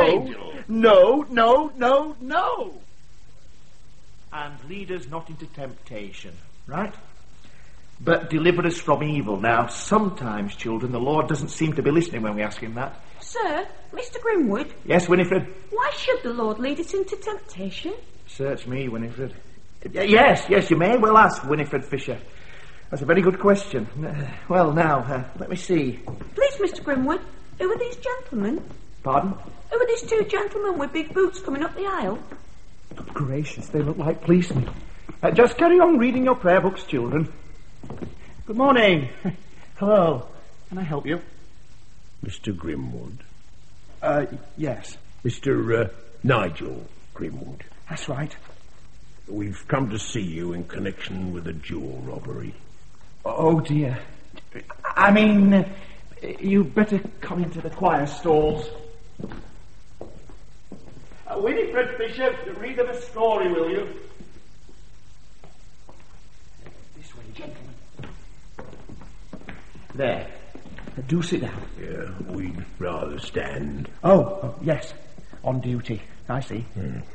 [SPEAKER 5] No. And lead us not into temptation, right? But deliver us from evil. Now, sometimes, children, the Lord doesn't seem to be listening when we ask him that.
[SPEAKER 3] Sir, Mr. Grimwood.
[SPEAKER 5] Yes, Winifred?
[SPEAKER 3] Why should the Lord lead us into temptation?
[SPEAKER 5] Search me, Winifred. Yes, you may well ask, Winifred Fisher. That's a very good question. Well, now, let me see.
[SPEAKER 3] Please, Mr. Grimwood, who are these gentlemen?
[SPEAKER 5] Pardon?
[SPEAKER 3] Who are these two gentlemen with big boots coming up the aisle?
[SPEAKER 5] Good gracious, they look like policemen. Just carry on reading your prayer books, children. Good morning. Hello. Can I help you?
[SPEAKER 9] Mr. Grimwood.
[SPEAKER 5] Yes.
[SPEAKER 9] Mr. Nigel Grimwood.
[SPEAKER 5] That's right.
[SPEAKER 9] We've come to see you in connection with a jewel robbery.
[SPEAKER 5] Oh, dear. I mean, you'd better come into the choir stalls. Winifred Fisher, read them a story, will you? This way, gentlemen. There. Do sit down.
[SPEAKER 9] Yeah, we'd rather stand.
[SPEAKER 5] Oh, yes. On duty. I see.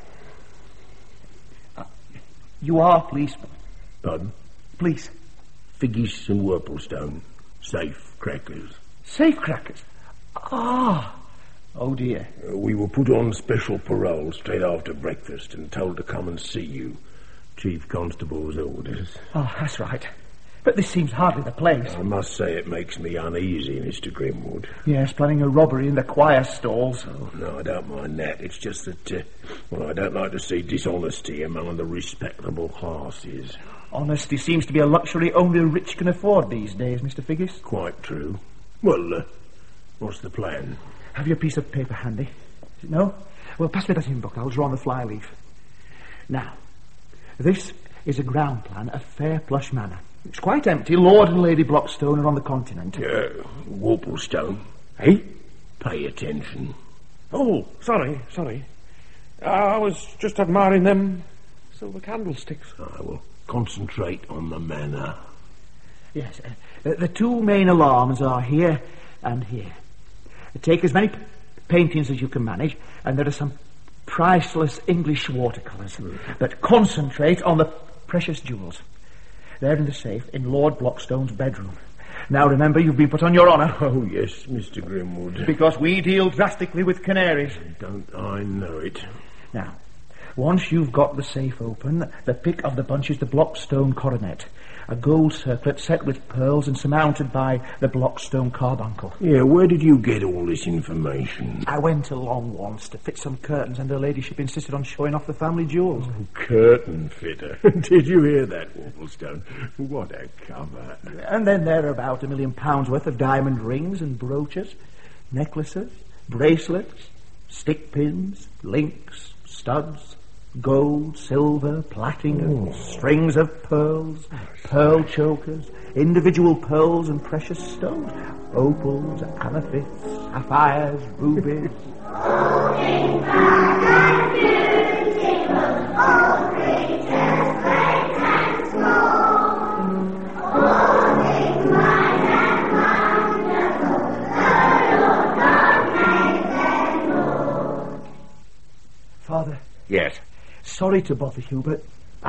[SPEAKER 5] You are policemen.
[SPEAKER 9] Pardon?
[SPEAKER 5] Police.
[SPEAKER 9] Figgis and Worplestone. Safe crackers.
[SPEAKER 5] Safe crackers? Ah. Oh, dear.
[SPEAKER 9] We were put on special parole straight after breakfast and told to come and see you. Chief Constable's orders.
[SPEAKER 5] Oh, that's right. But this seems hardly the place.
[SPEAKER 9] I must say it makes me uneasy, Mr. Grimwood.
[SPEAKER 5] Yes, planning a robbery in the choir stalls.
[SPEAKER 9] Oh, no, I don't mind that. It's just that, I don't like to see dishonesty among the respectable classes.
[SPEAKER 5] Honesty seems to be a luxury only the rich can afford these days, Mr. Figgis.
[SPEAKER 9] Quite true. Well, what's the plan?
[SPEAKER 5] Have your piece of paper handy? No? Well, pass me that in book. I'll draw on the flyleaf. Now, this is a ground plan of Fair Plush Manor. It's quite empty. Lord and Lady Blockstone are on the continent.
[SPEAKER 9] Worplestone. Eh? Pay attention.
[SPEAKER 13] Oh, sorry. I was just admiring them silver candlesticks.
[SPEAKER 9] I will concentrate on the manor.
[SPEAKER 5] Yes, the two main alarms are here and here. Take as many paintings as you can manage, and there are some priceless English watercolours. But concentrate on the precious jewels. They're in the safe in Lord Blockstone's bedroom. Now remember, you've been put on your honour.
[SPEAKER 9] Oh, yes, Mr. Grimwood.
[SPEAKER 5] Because we deal drastically with canaries.
[SPEAKER 9] Don't I know it.
[SPEAKER 5] Now, once you've got the safe open, the pick of the bunch is the Blockstone coronet. A gold circlet set with pearls and surmounted by the Blockstone carbuncle.
[SPEAKER 9] Yeah, where did you get all this information?
[SPEAKER 5] I went along once to fit some curtains, and her ladyship insisted on showing off the family jewels.
[SPEAKER 9] Oh, curtain fitter. Did you hear that, Worplestone? What a cover.
[SPEAKER 5] And then there are about £1 million worth of diamond rings and brooches, necklaces, bracelets, stick pins, links, studs, gold, silver, platinum, strings of pearls, pearl chokers, individual pearls and precious stones, opals, amethysts, sapphires, rubies.
[SPEAKER 10] All things black and beautiful, all creatures great and small, all things wise and wonderful, the Lord God made them all.
[SPEAKER 5] Father.
[SPEAKER 4] Yes.
[SPEAKER 5] Sorry to bother you, but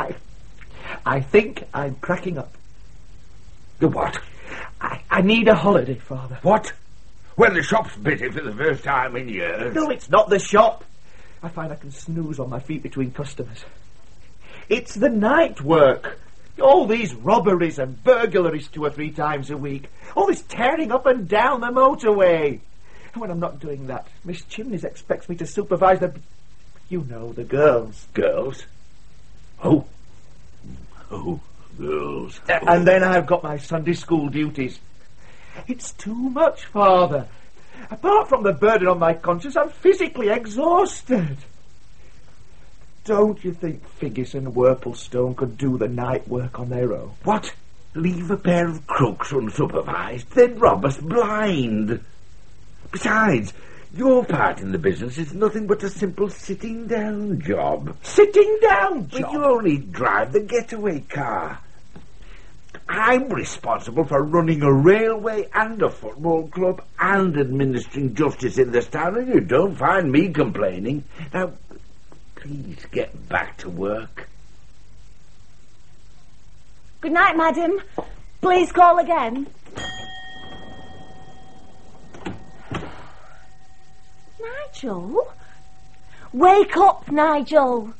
[SPEAKER 5] I think I'm cracking up.
[SPEAKER 4] The what?
[SPEAKER 5] I need a holiday, Father.
[SPEAKER 4] What? when the shop's busy for the first time in years.
[SPEAKER 5] No, it's not the shop. I find I can snooze on my feet between customers. It's the night work. All these robberies and burglaries 2 or 3 times a week. All this tearing up and down the motorway. And when I'm not doing that, Miss Chimneys expects me to supervise the... You know, the girls.
[SPEAKER 4] Girls? Oh, girls.
[SPEAKER 5] And then I've got my Sunday school duties. It's too much, Father. Apart from the burden on my conscience, I'm physically exhausted. Don't you think Figgis and Worplestone could do the night work on their own?
[SPEAKER 4] What? Leave a pair of crooks unsupervised? They'd rob us blind. Besides, your part in the business is nothing but a simple sitting-down job.
[SPEAKER 5] Sitting-down job?
[SPEAKER 4] But you only drive the getaway car. I'm responsible for running a railway and a football club and administering justice in this town, and you don't find me complaining. Now, please get back to work.
[SPEAKER 3] Good night, madam. Please call again. Nigel? Wake up, Nigel.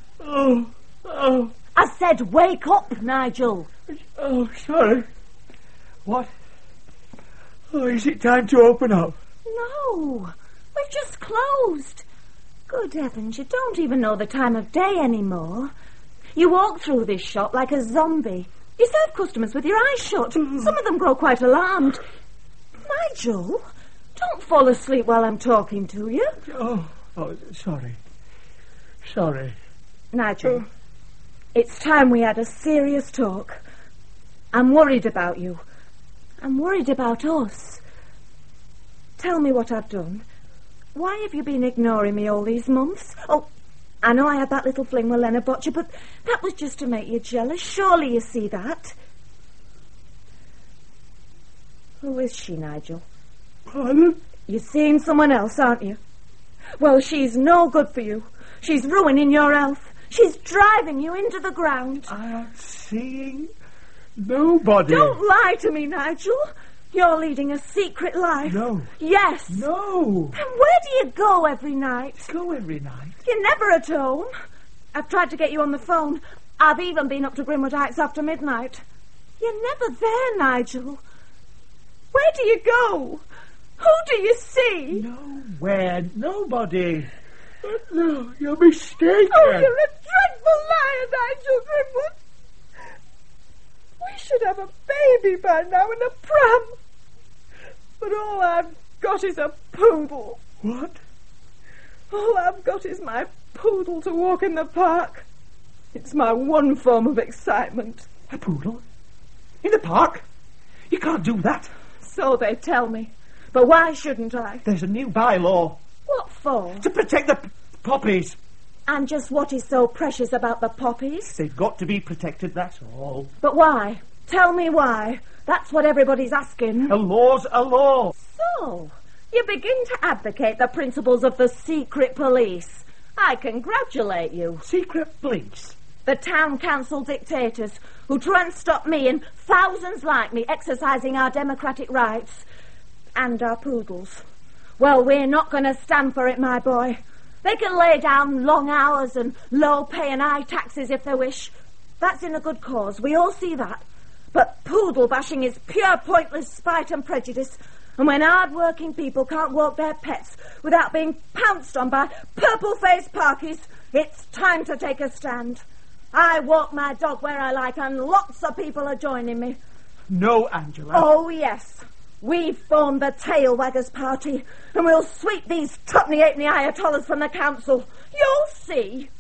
[SPEAKER 3] I said wake up, Nigel.
[SPEAKER 5] Oh, sorry. What? Oh, is it time to open up?
[SPEAKER 3] No, we've just closed. Good heavens, you don't even know the time of day anymore. You walk through this shop like a zombie. You serve customers with your eyes shut. Some of them grow quite alarmed. Nigel, don't fall asleep while I'm talking to you.
[SPEAKER 5] Oh, sorry. Sorry.
[SPEAKER 3] Nigel, it's time we had a serious talk. I'm worried about you. I'm worried about us. Tell me what I've done. Why have you been ignoring me all these months? Oh, I know I had that little fling with Lena Botcher, but that was just to make you jealous. Surely you see that. Who is she, Nigel?
[SPEAKER 5] Pardon?
[SPEAKER 3] You're seeing someone else, aren't you? Well, she's no good for you. She's ruining your health. She's driving you into the ground.
[SPEAKER 5] I'm seeing nobody.
[SPEAKER 3] Don't lie to me, Nigel. You're leading a secret life.
[SPEAKER 5] No.
[SPEAKER 3] Yes.
[SPEAKER 5] No.
[SPEAKER 3] And where do you go every night?
[SPEAKER 5] Go every night?
[SPEAKER 3] You're never at home. I've tried to get you on the phone. I've even been up to Grimwood Heights after midnight. You're never there, Nigel. Where do you go? Who do you see?
[SPEAKER 5] Nowhere. Nobody. No, you're mistaken.
[SPEAKER 3] Oh, you're a dreadful liar, Nigel Grimwood. We should have a baby by now in a pram. But all I've got is a poodle.
[SPEAKER 5] What?
[SPEAKER 3] All I've got is my poodle to walk in the park. It's my one form of excitement.
[SPEAKER 5] A poodle? In the park? You can't do that.
[SPEAKER 3] So they tell me. But why shouldn't I?
[SPEAKER 5] There's a new bylaw.
[SPEAKER 3] What for?
[SPEAKER 5] To protect the poppies.
[SPEAKER 3] And just what is so precious about the poppies?
[SPEAKER 5] They've got to be protected, that's all.
[SPEAKER 3] But why? Tell me why. That's what everybody's asking.
[SPEAKER 5] A law's a law.
[SPEAKER 3] So, you begin to advocate the principles of the secret police. I congratulate you.
[SPEAKER 5] Secret police?
[SPEAKER 3] The town council dictators who try and stop me and thousands like me exercising our democratic rights. And our poodles. Well, we're not going to stand for it, my boy. They can lay down long hours and low pay and high taxes if they wish. That's in a good cause. We all see that. But poodle bashing is pure pointless spite and prejudice. And when hard-working people can't walk their pets without being pounced on by purple-faced parkies, it's time to take a stand. I walk my dog where I like, and lots of people are joining me.
[SPEAKER 5] No, Angela.
[SPEAKER 3] Oh, yes. We've formed the Tail Waggers Party, and we'll sweep these tuppenny-halfpenny Ayatollahs from the council. You'll see.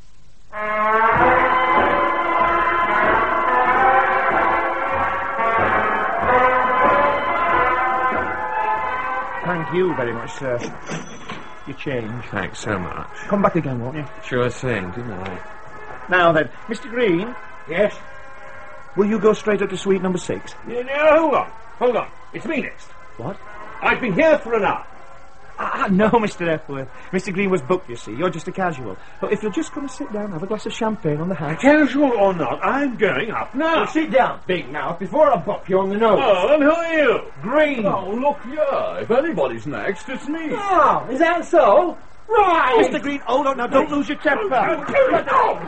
[SPEAKER 5] Thank you very much, sir. Your change.
[SPEAKER 13] Thanks so much.
[SPEAKER 5] Come back again, won't you?
[SPEAKER 13] Sure thing, good night.
[SPEAKER 5] Now then, Mr. Green.
[SPEAKER 4] Yes?
[SPEAKER 5] Will you go straight up to suite number 6?
[SPEAKER 9] No, hold on. It's me next.
[SPEAKER 5] What?
[SPEAKER 9] I've been here for an hour.
[SPEAKER 5] No, Mr. Epworth. Mr. Green was booked, you see. You're just a casual. But if you'll just come and sit down, have a glass of champagne on the house.
[SPEAKER 9] Casual or not, I'm going up now.
[SPEAKER 5] Well, sit down, big mouth, before I bop you on the nose.
[SPEAKER 9] Oh, and who are you?
[SPEAKER 5] Green.
[SPEAKER 9] Oh, look here. If anybody's next, it's me.
[SPEAKER 5] Oh, is that so? Right! Mr. Green, hold on now, don't lose your temper.
[SPEAKER 12] That's enough!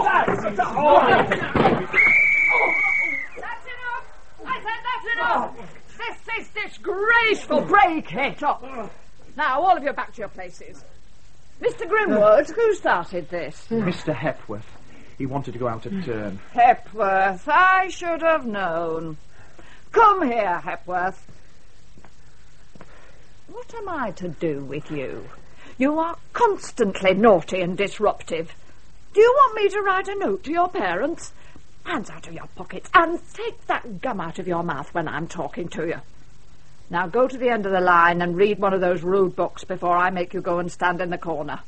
[SPEAKER 12] I said that's enough!
[SPEAKER 7] This is disgraceful. Break it up. Now, all of you back to your places. Mr. Grimwood, who started this?
[SPEAKER 5] Mr. Hepworth. He wanted to go out of turn.
[SPEAKER 7] Hepworth, I should have known. Come here, Hepworth. What am I to do with you? You are constantly naughty and disruptive. Do you want me to write a note to your parents? Hands out of your pockets and take that gum out of your mouth when I'm talking to you. Now go to the end of the line and read one of those rude books before I make you go and stand in the corner.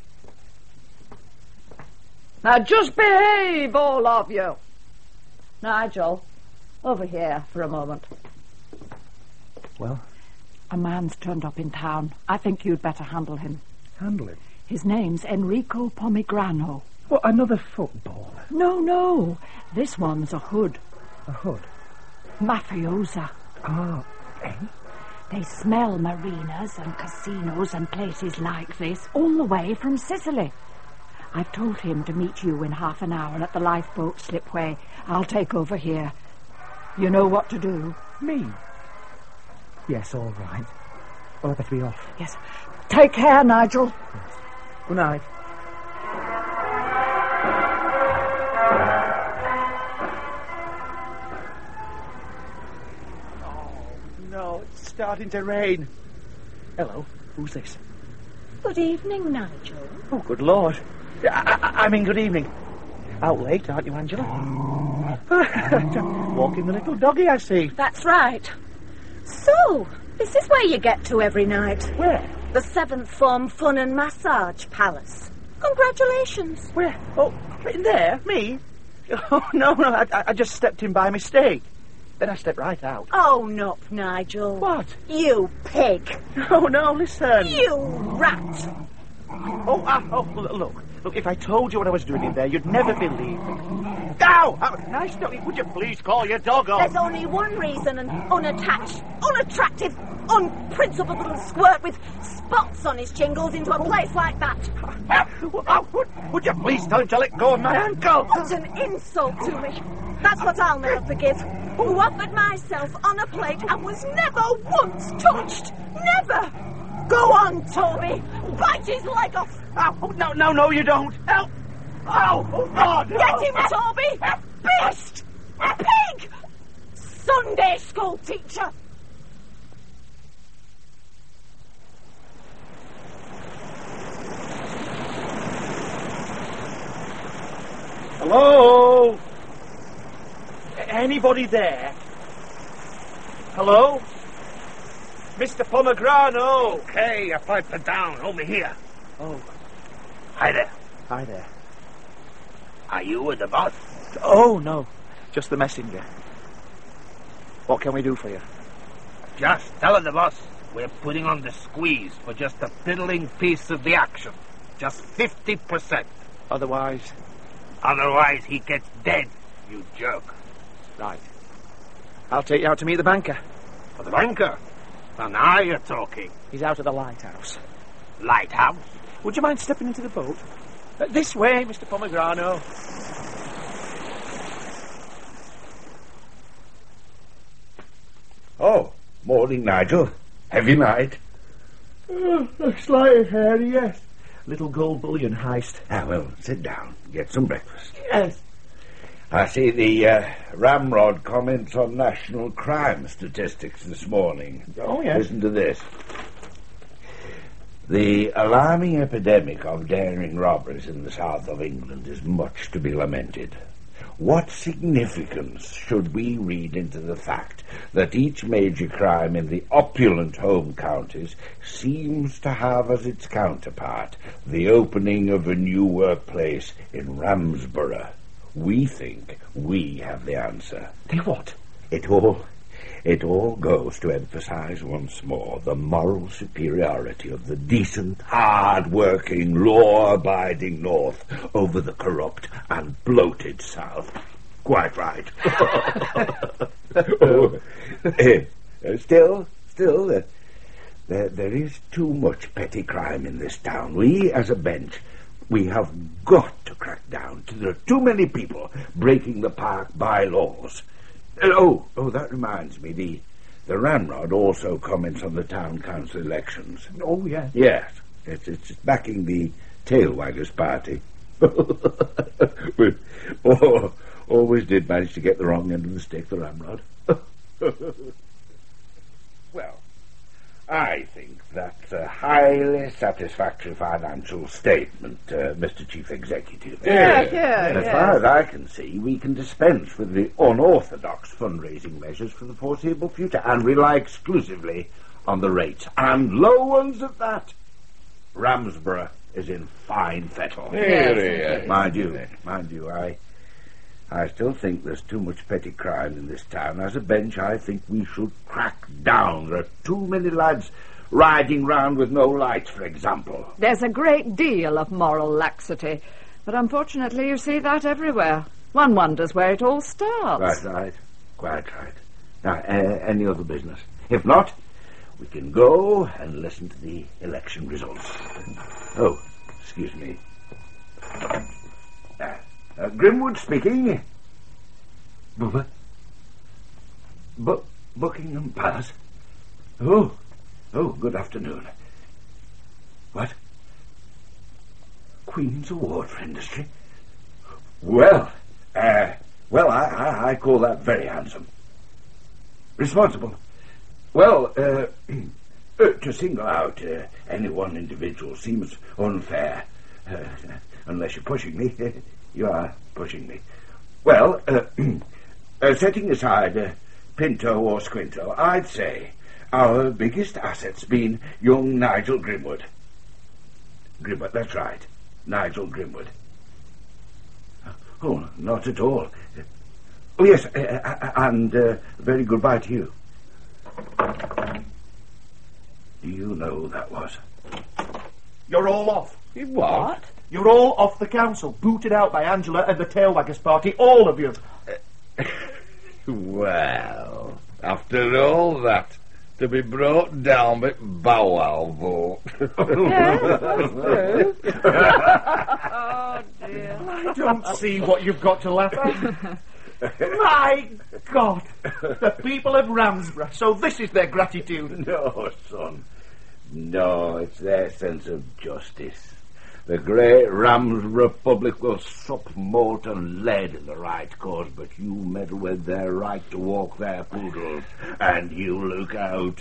[SPEAKER 7] Now just behave, all of you. Nigel, over here for a moment.
[SPEAKER 2] Well?
[SPEAKER 7] A man's turned up in town. I think you'd better handle him.
[SPEAKER 2] Handle him?
[SPEAKER 7] His name's Enrico Pomigrano.
[SPEAKER 2] What, another football?
[SPEAKER 7] No. This one's a hood.
[SPEAKER 2] A hood?
[SPEAKER 7] Mafiosa.
[SPEAKER 2] Ah, eh?
[SPEAKER 7] They smell marinas and casinos and places like this all the way from Sicily. I've told him to meet you in half an hour at the lifeboat slipway. I'll take over here. You know what to do?
[SPEAKER 2] Me? Yes, all right. Well, I better be off.
[SPEAKER 7] Yes. Take care, Nigel.
[SPEAKER 2] Yes. Good night.
[SPEAKER 5] No, it's starting to rain. Hello, who's this?
[SPEAKER 3] Good evening, Nigel.
[SPEAKER 5] Oh, good Lord. I mean, good evening. Out late, aren't you, Angela? Walking the little doggy, I see.
[SPEAKER 3] That's right. So, is this where you get to every night?
[SPEAKER 5] Where?
[SPEAKER 3] The 7th Form Fun and Massage Palace. Congratulations.
[SPEAKER 5] Where? Oh, in there? Me? Oh, no, I just stepped in by mistake. Then I stepped right out.
[SPEAKER 3] Oh, no, Nigel.
[SPEAKER 5] What?
[SPEAKER 3] You pig.
[SPEAKER 5] No, listen.
[SPEAKER 3] You rat.
[SPEAKER 5] Look, if I told you what I was doing in there, you'd never believe me. Ow! Nice doggy, would you please call your dog off?
[SPEAKER 3] There's only one reason an unattached, unattractive, unprincipled little squirt with spots on his chin goes into a place like that.
[SPEAKER 5] Would you please tell him to let go of my ankle?
[SPEAKER 3] What an insult to me. That's what I'll never forgive. Who offered myself on a plate and was never once touched. Never. Go on, Toby. Bite his leg off.
[SPEAKER 5] Oh, no, you don't. Help. Oh, God.
[SPEAKER 3] Get him, Toby. Beast. Pig. Sunday school teacher.
[SPEAKER 5] Hello? Anybody there? Hello? Mr. Pomigrano!
[SPEAKER 9] Okay, your pipes are down. Over here.
[SPEAKER 5] Oh.
[SPEAKER 9] Hi there.
[SPEAKER 5] Hi there.
[SPEAKER 9] Are you the boss?
[SPEAKER 5] Oh, no. Just the messenger. What can we do for you?
[SPEAKER 9] Just tell the boss we're putting on the squeeze for just a fiddling piece of the action. Just 50%.
[SPEAKER 5] Otherwise?
[SPEAKER 9] Otherwise he gets dead, you jerk.
[SPEAKER 5] Right. I'll take you out to meet the banker.
[SPEAKER 9] For the banker? Well, now you're talking.
[SPEAKER 5] He's out at the lighthouse.
[SPEAKER 9] Lighthouse?
[SPEAKER 5] Would you mind stepping into the boat? This way, Mr. Pomigrano.
[SPEAKER 4] Oh, morning, Nigel. Heavy night.
[SPEAKER 5] Slightly hairy, yes. Little gold bullion heist.
[SPEAKER 4] Well, sit down. Get some breakfast.
[SPEAKER 5] Yes.
[SPEAKER 4] I see the Ramrod comments on national crime statistics this morning.
[SPEAKER 5] Oh, yes.
[SPEAKER 4] Listen to this. The alarming epidemic of daring robberies in the south of England is much to be lamented. What significance should we read into the fact that each major crime in the opulent home counties seems to have as its counterpart the opening of a new workplace in Ramsborough? We think we have the answer.
[SPEAKER 5] The what?
[SPEAKER 4] It all It all goes to emphasise once more the moral superiority of the decent, hard-working, law-abiding North over the corrupt and bloated South. Quite right. Still, there is too much petty crime in this town. We, as a bench, we have got to crack down. There are too many people breaking the park bylaws. That reminds me, the Ramrod also comments on the town council elections.
[SPEAKER 5] Oh, yes.
[SPEAKER 4] Yes, it's backing the Tailwaggers party. We always did manage to get the wrong end of the stick, the Ramrod. Well, I think that's a highly satisfactory financial statement, Mr. Chief Executive. As far as I can see, we can dispense with the unorthodox fundraising measures for the foreseeable future and rely exclusively on the rates, and low ones at that. Ramsborough is in fine fettle. Mind you, I still think there's too much petty crime in this town. As a bench, I think we should crack down. There are too many lads riding round with no lights, for example.
[SPEAKER 7] There's a great deal of moral laxity, but unfortunately you see that everywhere. One wonders where it all starts.
[SPEAKER 4] Quite right. Now, any other business? If not, we can go and listen to the election results. Oh, excuse me. Grimwood speaking. Buckingham Palace. Oh, good afternoon. What? Queen's Award for Industry? Well, I call that very handsome. Responsible. Well, to single out any one individual seems unfair. Unless you're pushing me. You are pushing me. Well, setting aside Pinto or Squinto, I'd say our biggest asset's been young Nigel Grimwood. Grimwood, that's right. Nigel Grimwood. Oh, not at all. Oh, yes, and very goodbye to you. Do you know who that was?
[SPEAKER 5] You're all off.
[SPEAKER 4] What?
[SPEAKER 5] You're all off the council, booted out by Angela and the Tailwaggers party, all of you.
[SPEAKER 6] Well, after all that, to be brought down with Bow Wow vote.
[SPEAKER 7] Oh, dear.
[SPEAKER 5] I don't see what you've got to laugh at. My God! The people of Ramsborough, so this is their gratitude.
[SPEAKER 4] No, son. No, it's their sense of justice. The great Rams Republic will sup molten lead in the right cause, but you meddle with their right to walk their poodles, and you look out.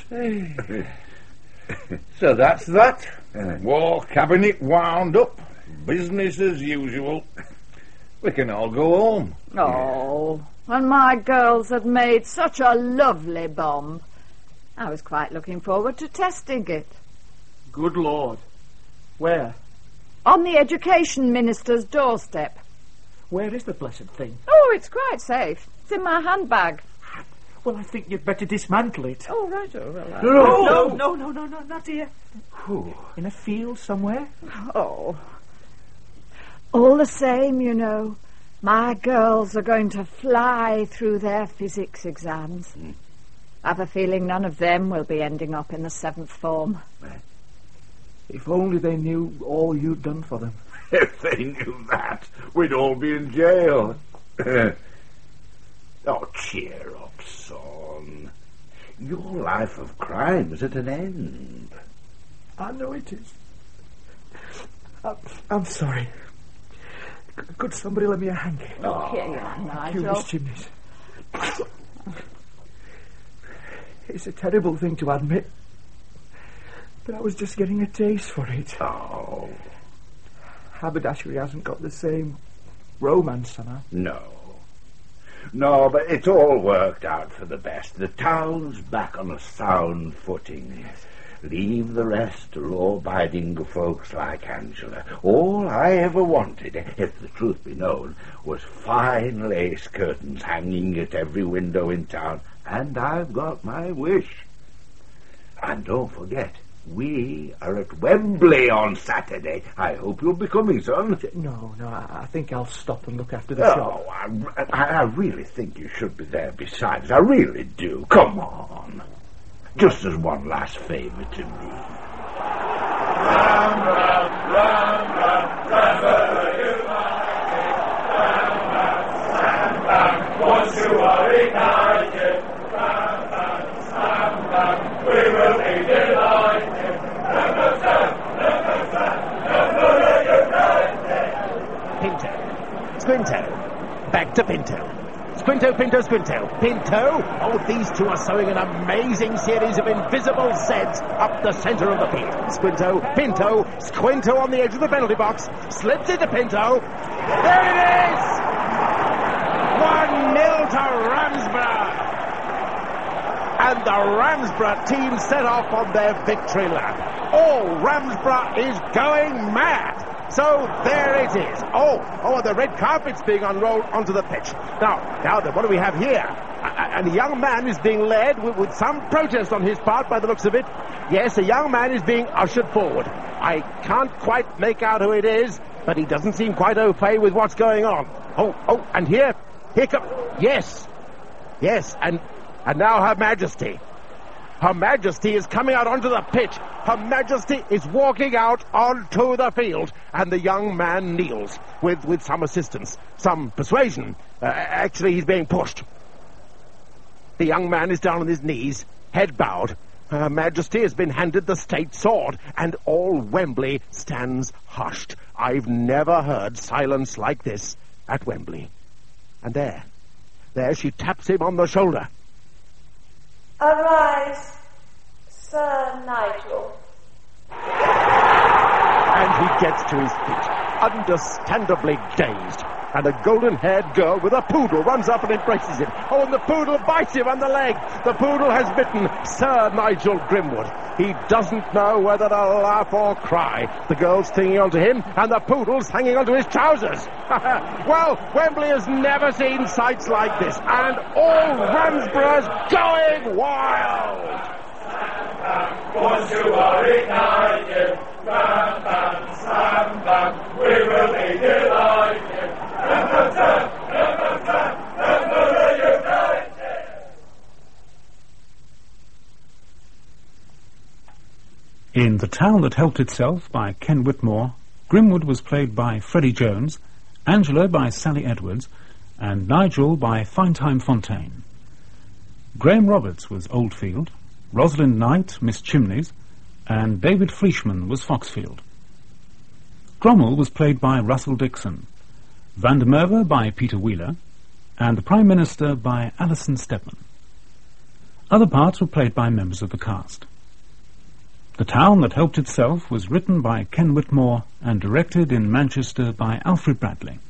[SPEAKER 6] So that's that. War cabinet wound up. Business as usual. We can all go home.
[SPEAKER 7] Oh, and my girls had made such a lovely bomb. I was quite looking forward to testing it.
[SPEAKER 5] Good Lord. Where?
[SPEAKER 7] On the Education Minister's doorstep.
[SPEAKER 5] Where is the blessed thing?
[SPEAKER 7] Oh, it's quite safe. It's in my handbag.
[SPEAKER 5] Well, I think you'd better dismantle it.
[SPEAKER 7] Oh, right. Oh, well,
[SPEAKER 5] No, not here. In a field somewhere?
[SPEAKER 7] Oh. All the same, you know, my girls are going to fly through their physics exams. I've a feeling none of them will be ending up in the 7th form.
[SPEAKER 5] If only they knew all you'd done for them.
[SPEAKER 4] If they knew that, we'd all be in jail. Oh, cheer up, son. Your life of crime is at an end.
[SPEAKER 5] I know it is. I'm sorry. Could somebody lend me a hanky?
[SPEAKER 7] Oh, here you are, Nigel.
[SPEAKER 5] Curious chimneys. It's a terrible thing to admit, but I was just getting a taste for it.
[SPEAKER 4] Oh.
[SPEAKER 5] Haberdashery hasn't got the same romance somehow.
[SPEAKER 4] No, but it's all worked out for the best. The town's back on a sound footing. Leave the rest to law-abiding folks like Angela. All I ever wanted, if the truth be known, was fine lace curtains hanging at every window in town and I've got my wish. And don't forget, we are at Wembley on Saturday. I hope you'll be coming, son.
[SPEAKER 5] No, I think I'll stop and look after the shop.
[SPEAKER 4] I really think you should be there besides. I really do. Come on. Just as one last favour to me.
[SPEAKER 10] Ram, ram, ram, ram, Ramsborough United. Ram, ram, slam, bam, once you are ignited. Ram, ram, slam, bam, we will be delighted. Ram, ram, slam, Ramsborough United.
[SPEAKER 14] Pinto. Squinto. Back to Pinto. Squinto, Pinto, Squinto. Pinto! Oh, these two are sewing an amazing series of invisible Zs up the centre of the field. Squinto, Pinto, Squinto on the edge of the penalty box. Slips into Pinto. There it is! 1-0 to Ramsborough. And the Ramsborough team set off on their victory lap. Oh, Ramsborough is going mad. So there it is. Oh, the red carpet's being unrolled onto the pitch. Now then, what do we have here? And a young man is being led with some protest on his part by the looks of it. Yes, a young man is being ushered forward. I can't quite make out who it is, but he doesn't seem quite au fait with what's going on. Oh, and here comes... Yes, and now Her Majesty. Her Majesty is coming out onto the pitch. Her Majesty is walking out onto the field, and the young man kneels with some assistance, some persuasion. Actually, he's being pushed. The young man is down on his knees, head bowed. Her Majesty has been handed the state sword, and all Wembley stands hushed. I've never heard silence like this at Wembley. And there she taps him on the shoulder.
[SPEAKER 12] Arise, Sir Nigel.
[SPEAKER 14] And he gets to his feet, understandably dazed. And a golden-haired girl with a poodle runs up and embraces him. Oh, and the poodle bites him on the leg. The poodle has bitten Sir Nigel Grimwood. He doesn't know whether to laugh or cry. The girl's clinging onto him, and the poodle's hanging onto his trousers. Well, Wembley has never seen sights like this, and all Ramsborough's going wild.
[SPEAKER 10] Once you are ignited, bam, bam, slam, bam, we will be delighted. Ram, bam, slam, Ramsborough United.
[SPEAKER 1] In The Town That Helped Itself by Ken Whitmore, Grimwood was played by Freddie Jones, Angela by Sally Edwards, and Nigel by Finetime Fontaine. Graham Roberts was Oldfield, Rosalind Knight, Miss Chimneys, and David Frischman was Foxfield. Cromwell was played by Russell Dixon, Van der Merwe by Peter Wheeler, and the Prime Minister by Alison Steadman. Other parts were played by members of the cast. The Town That Helped Itself was written by Ken Whitmore and directed in Manchester by Alfred Bradley.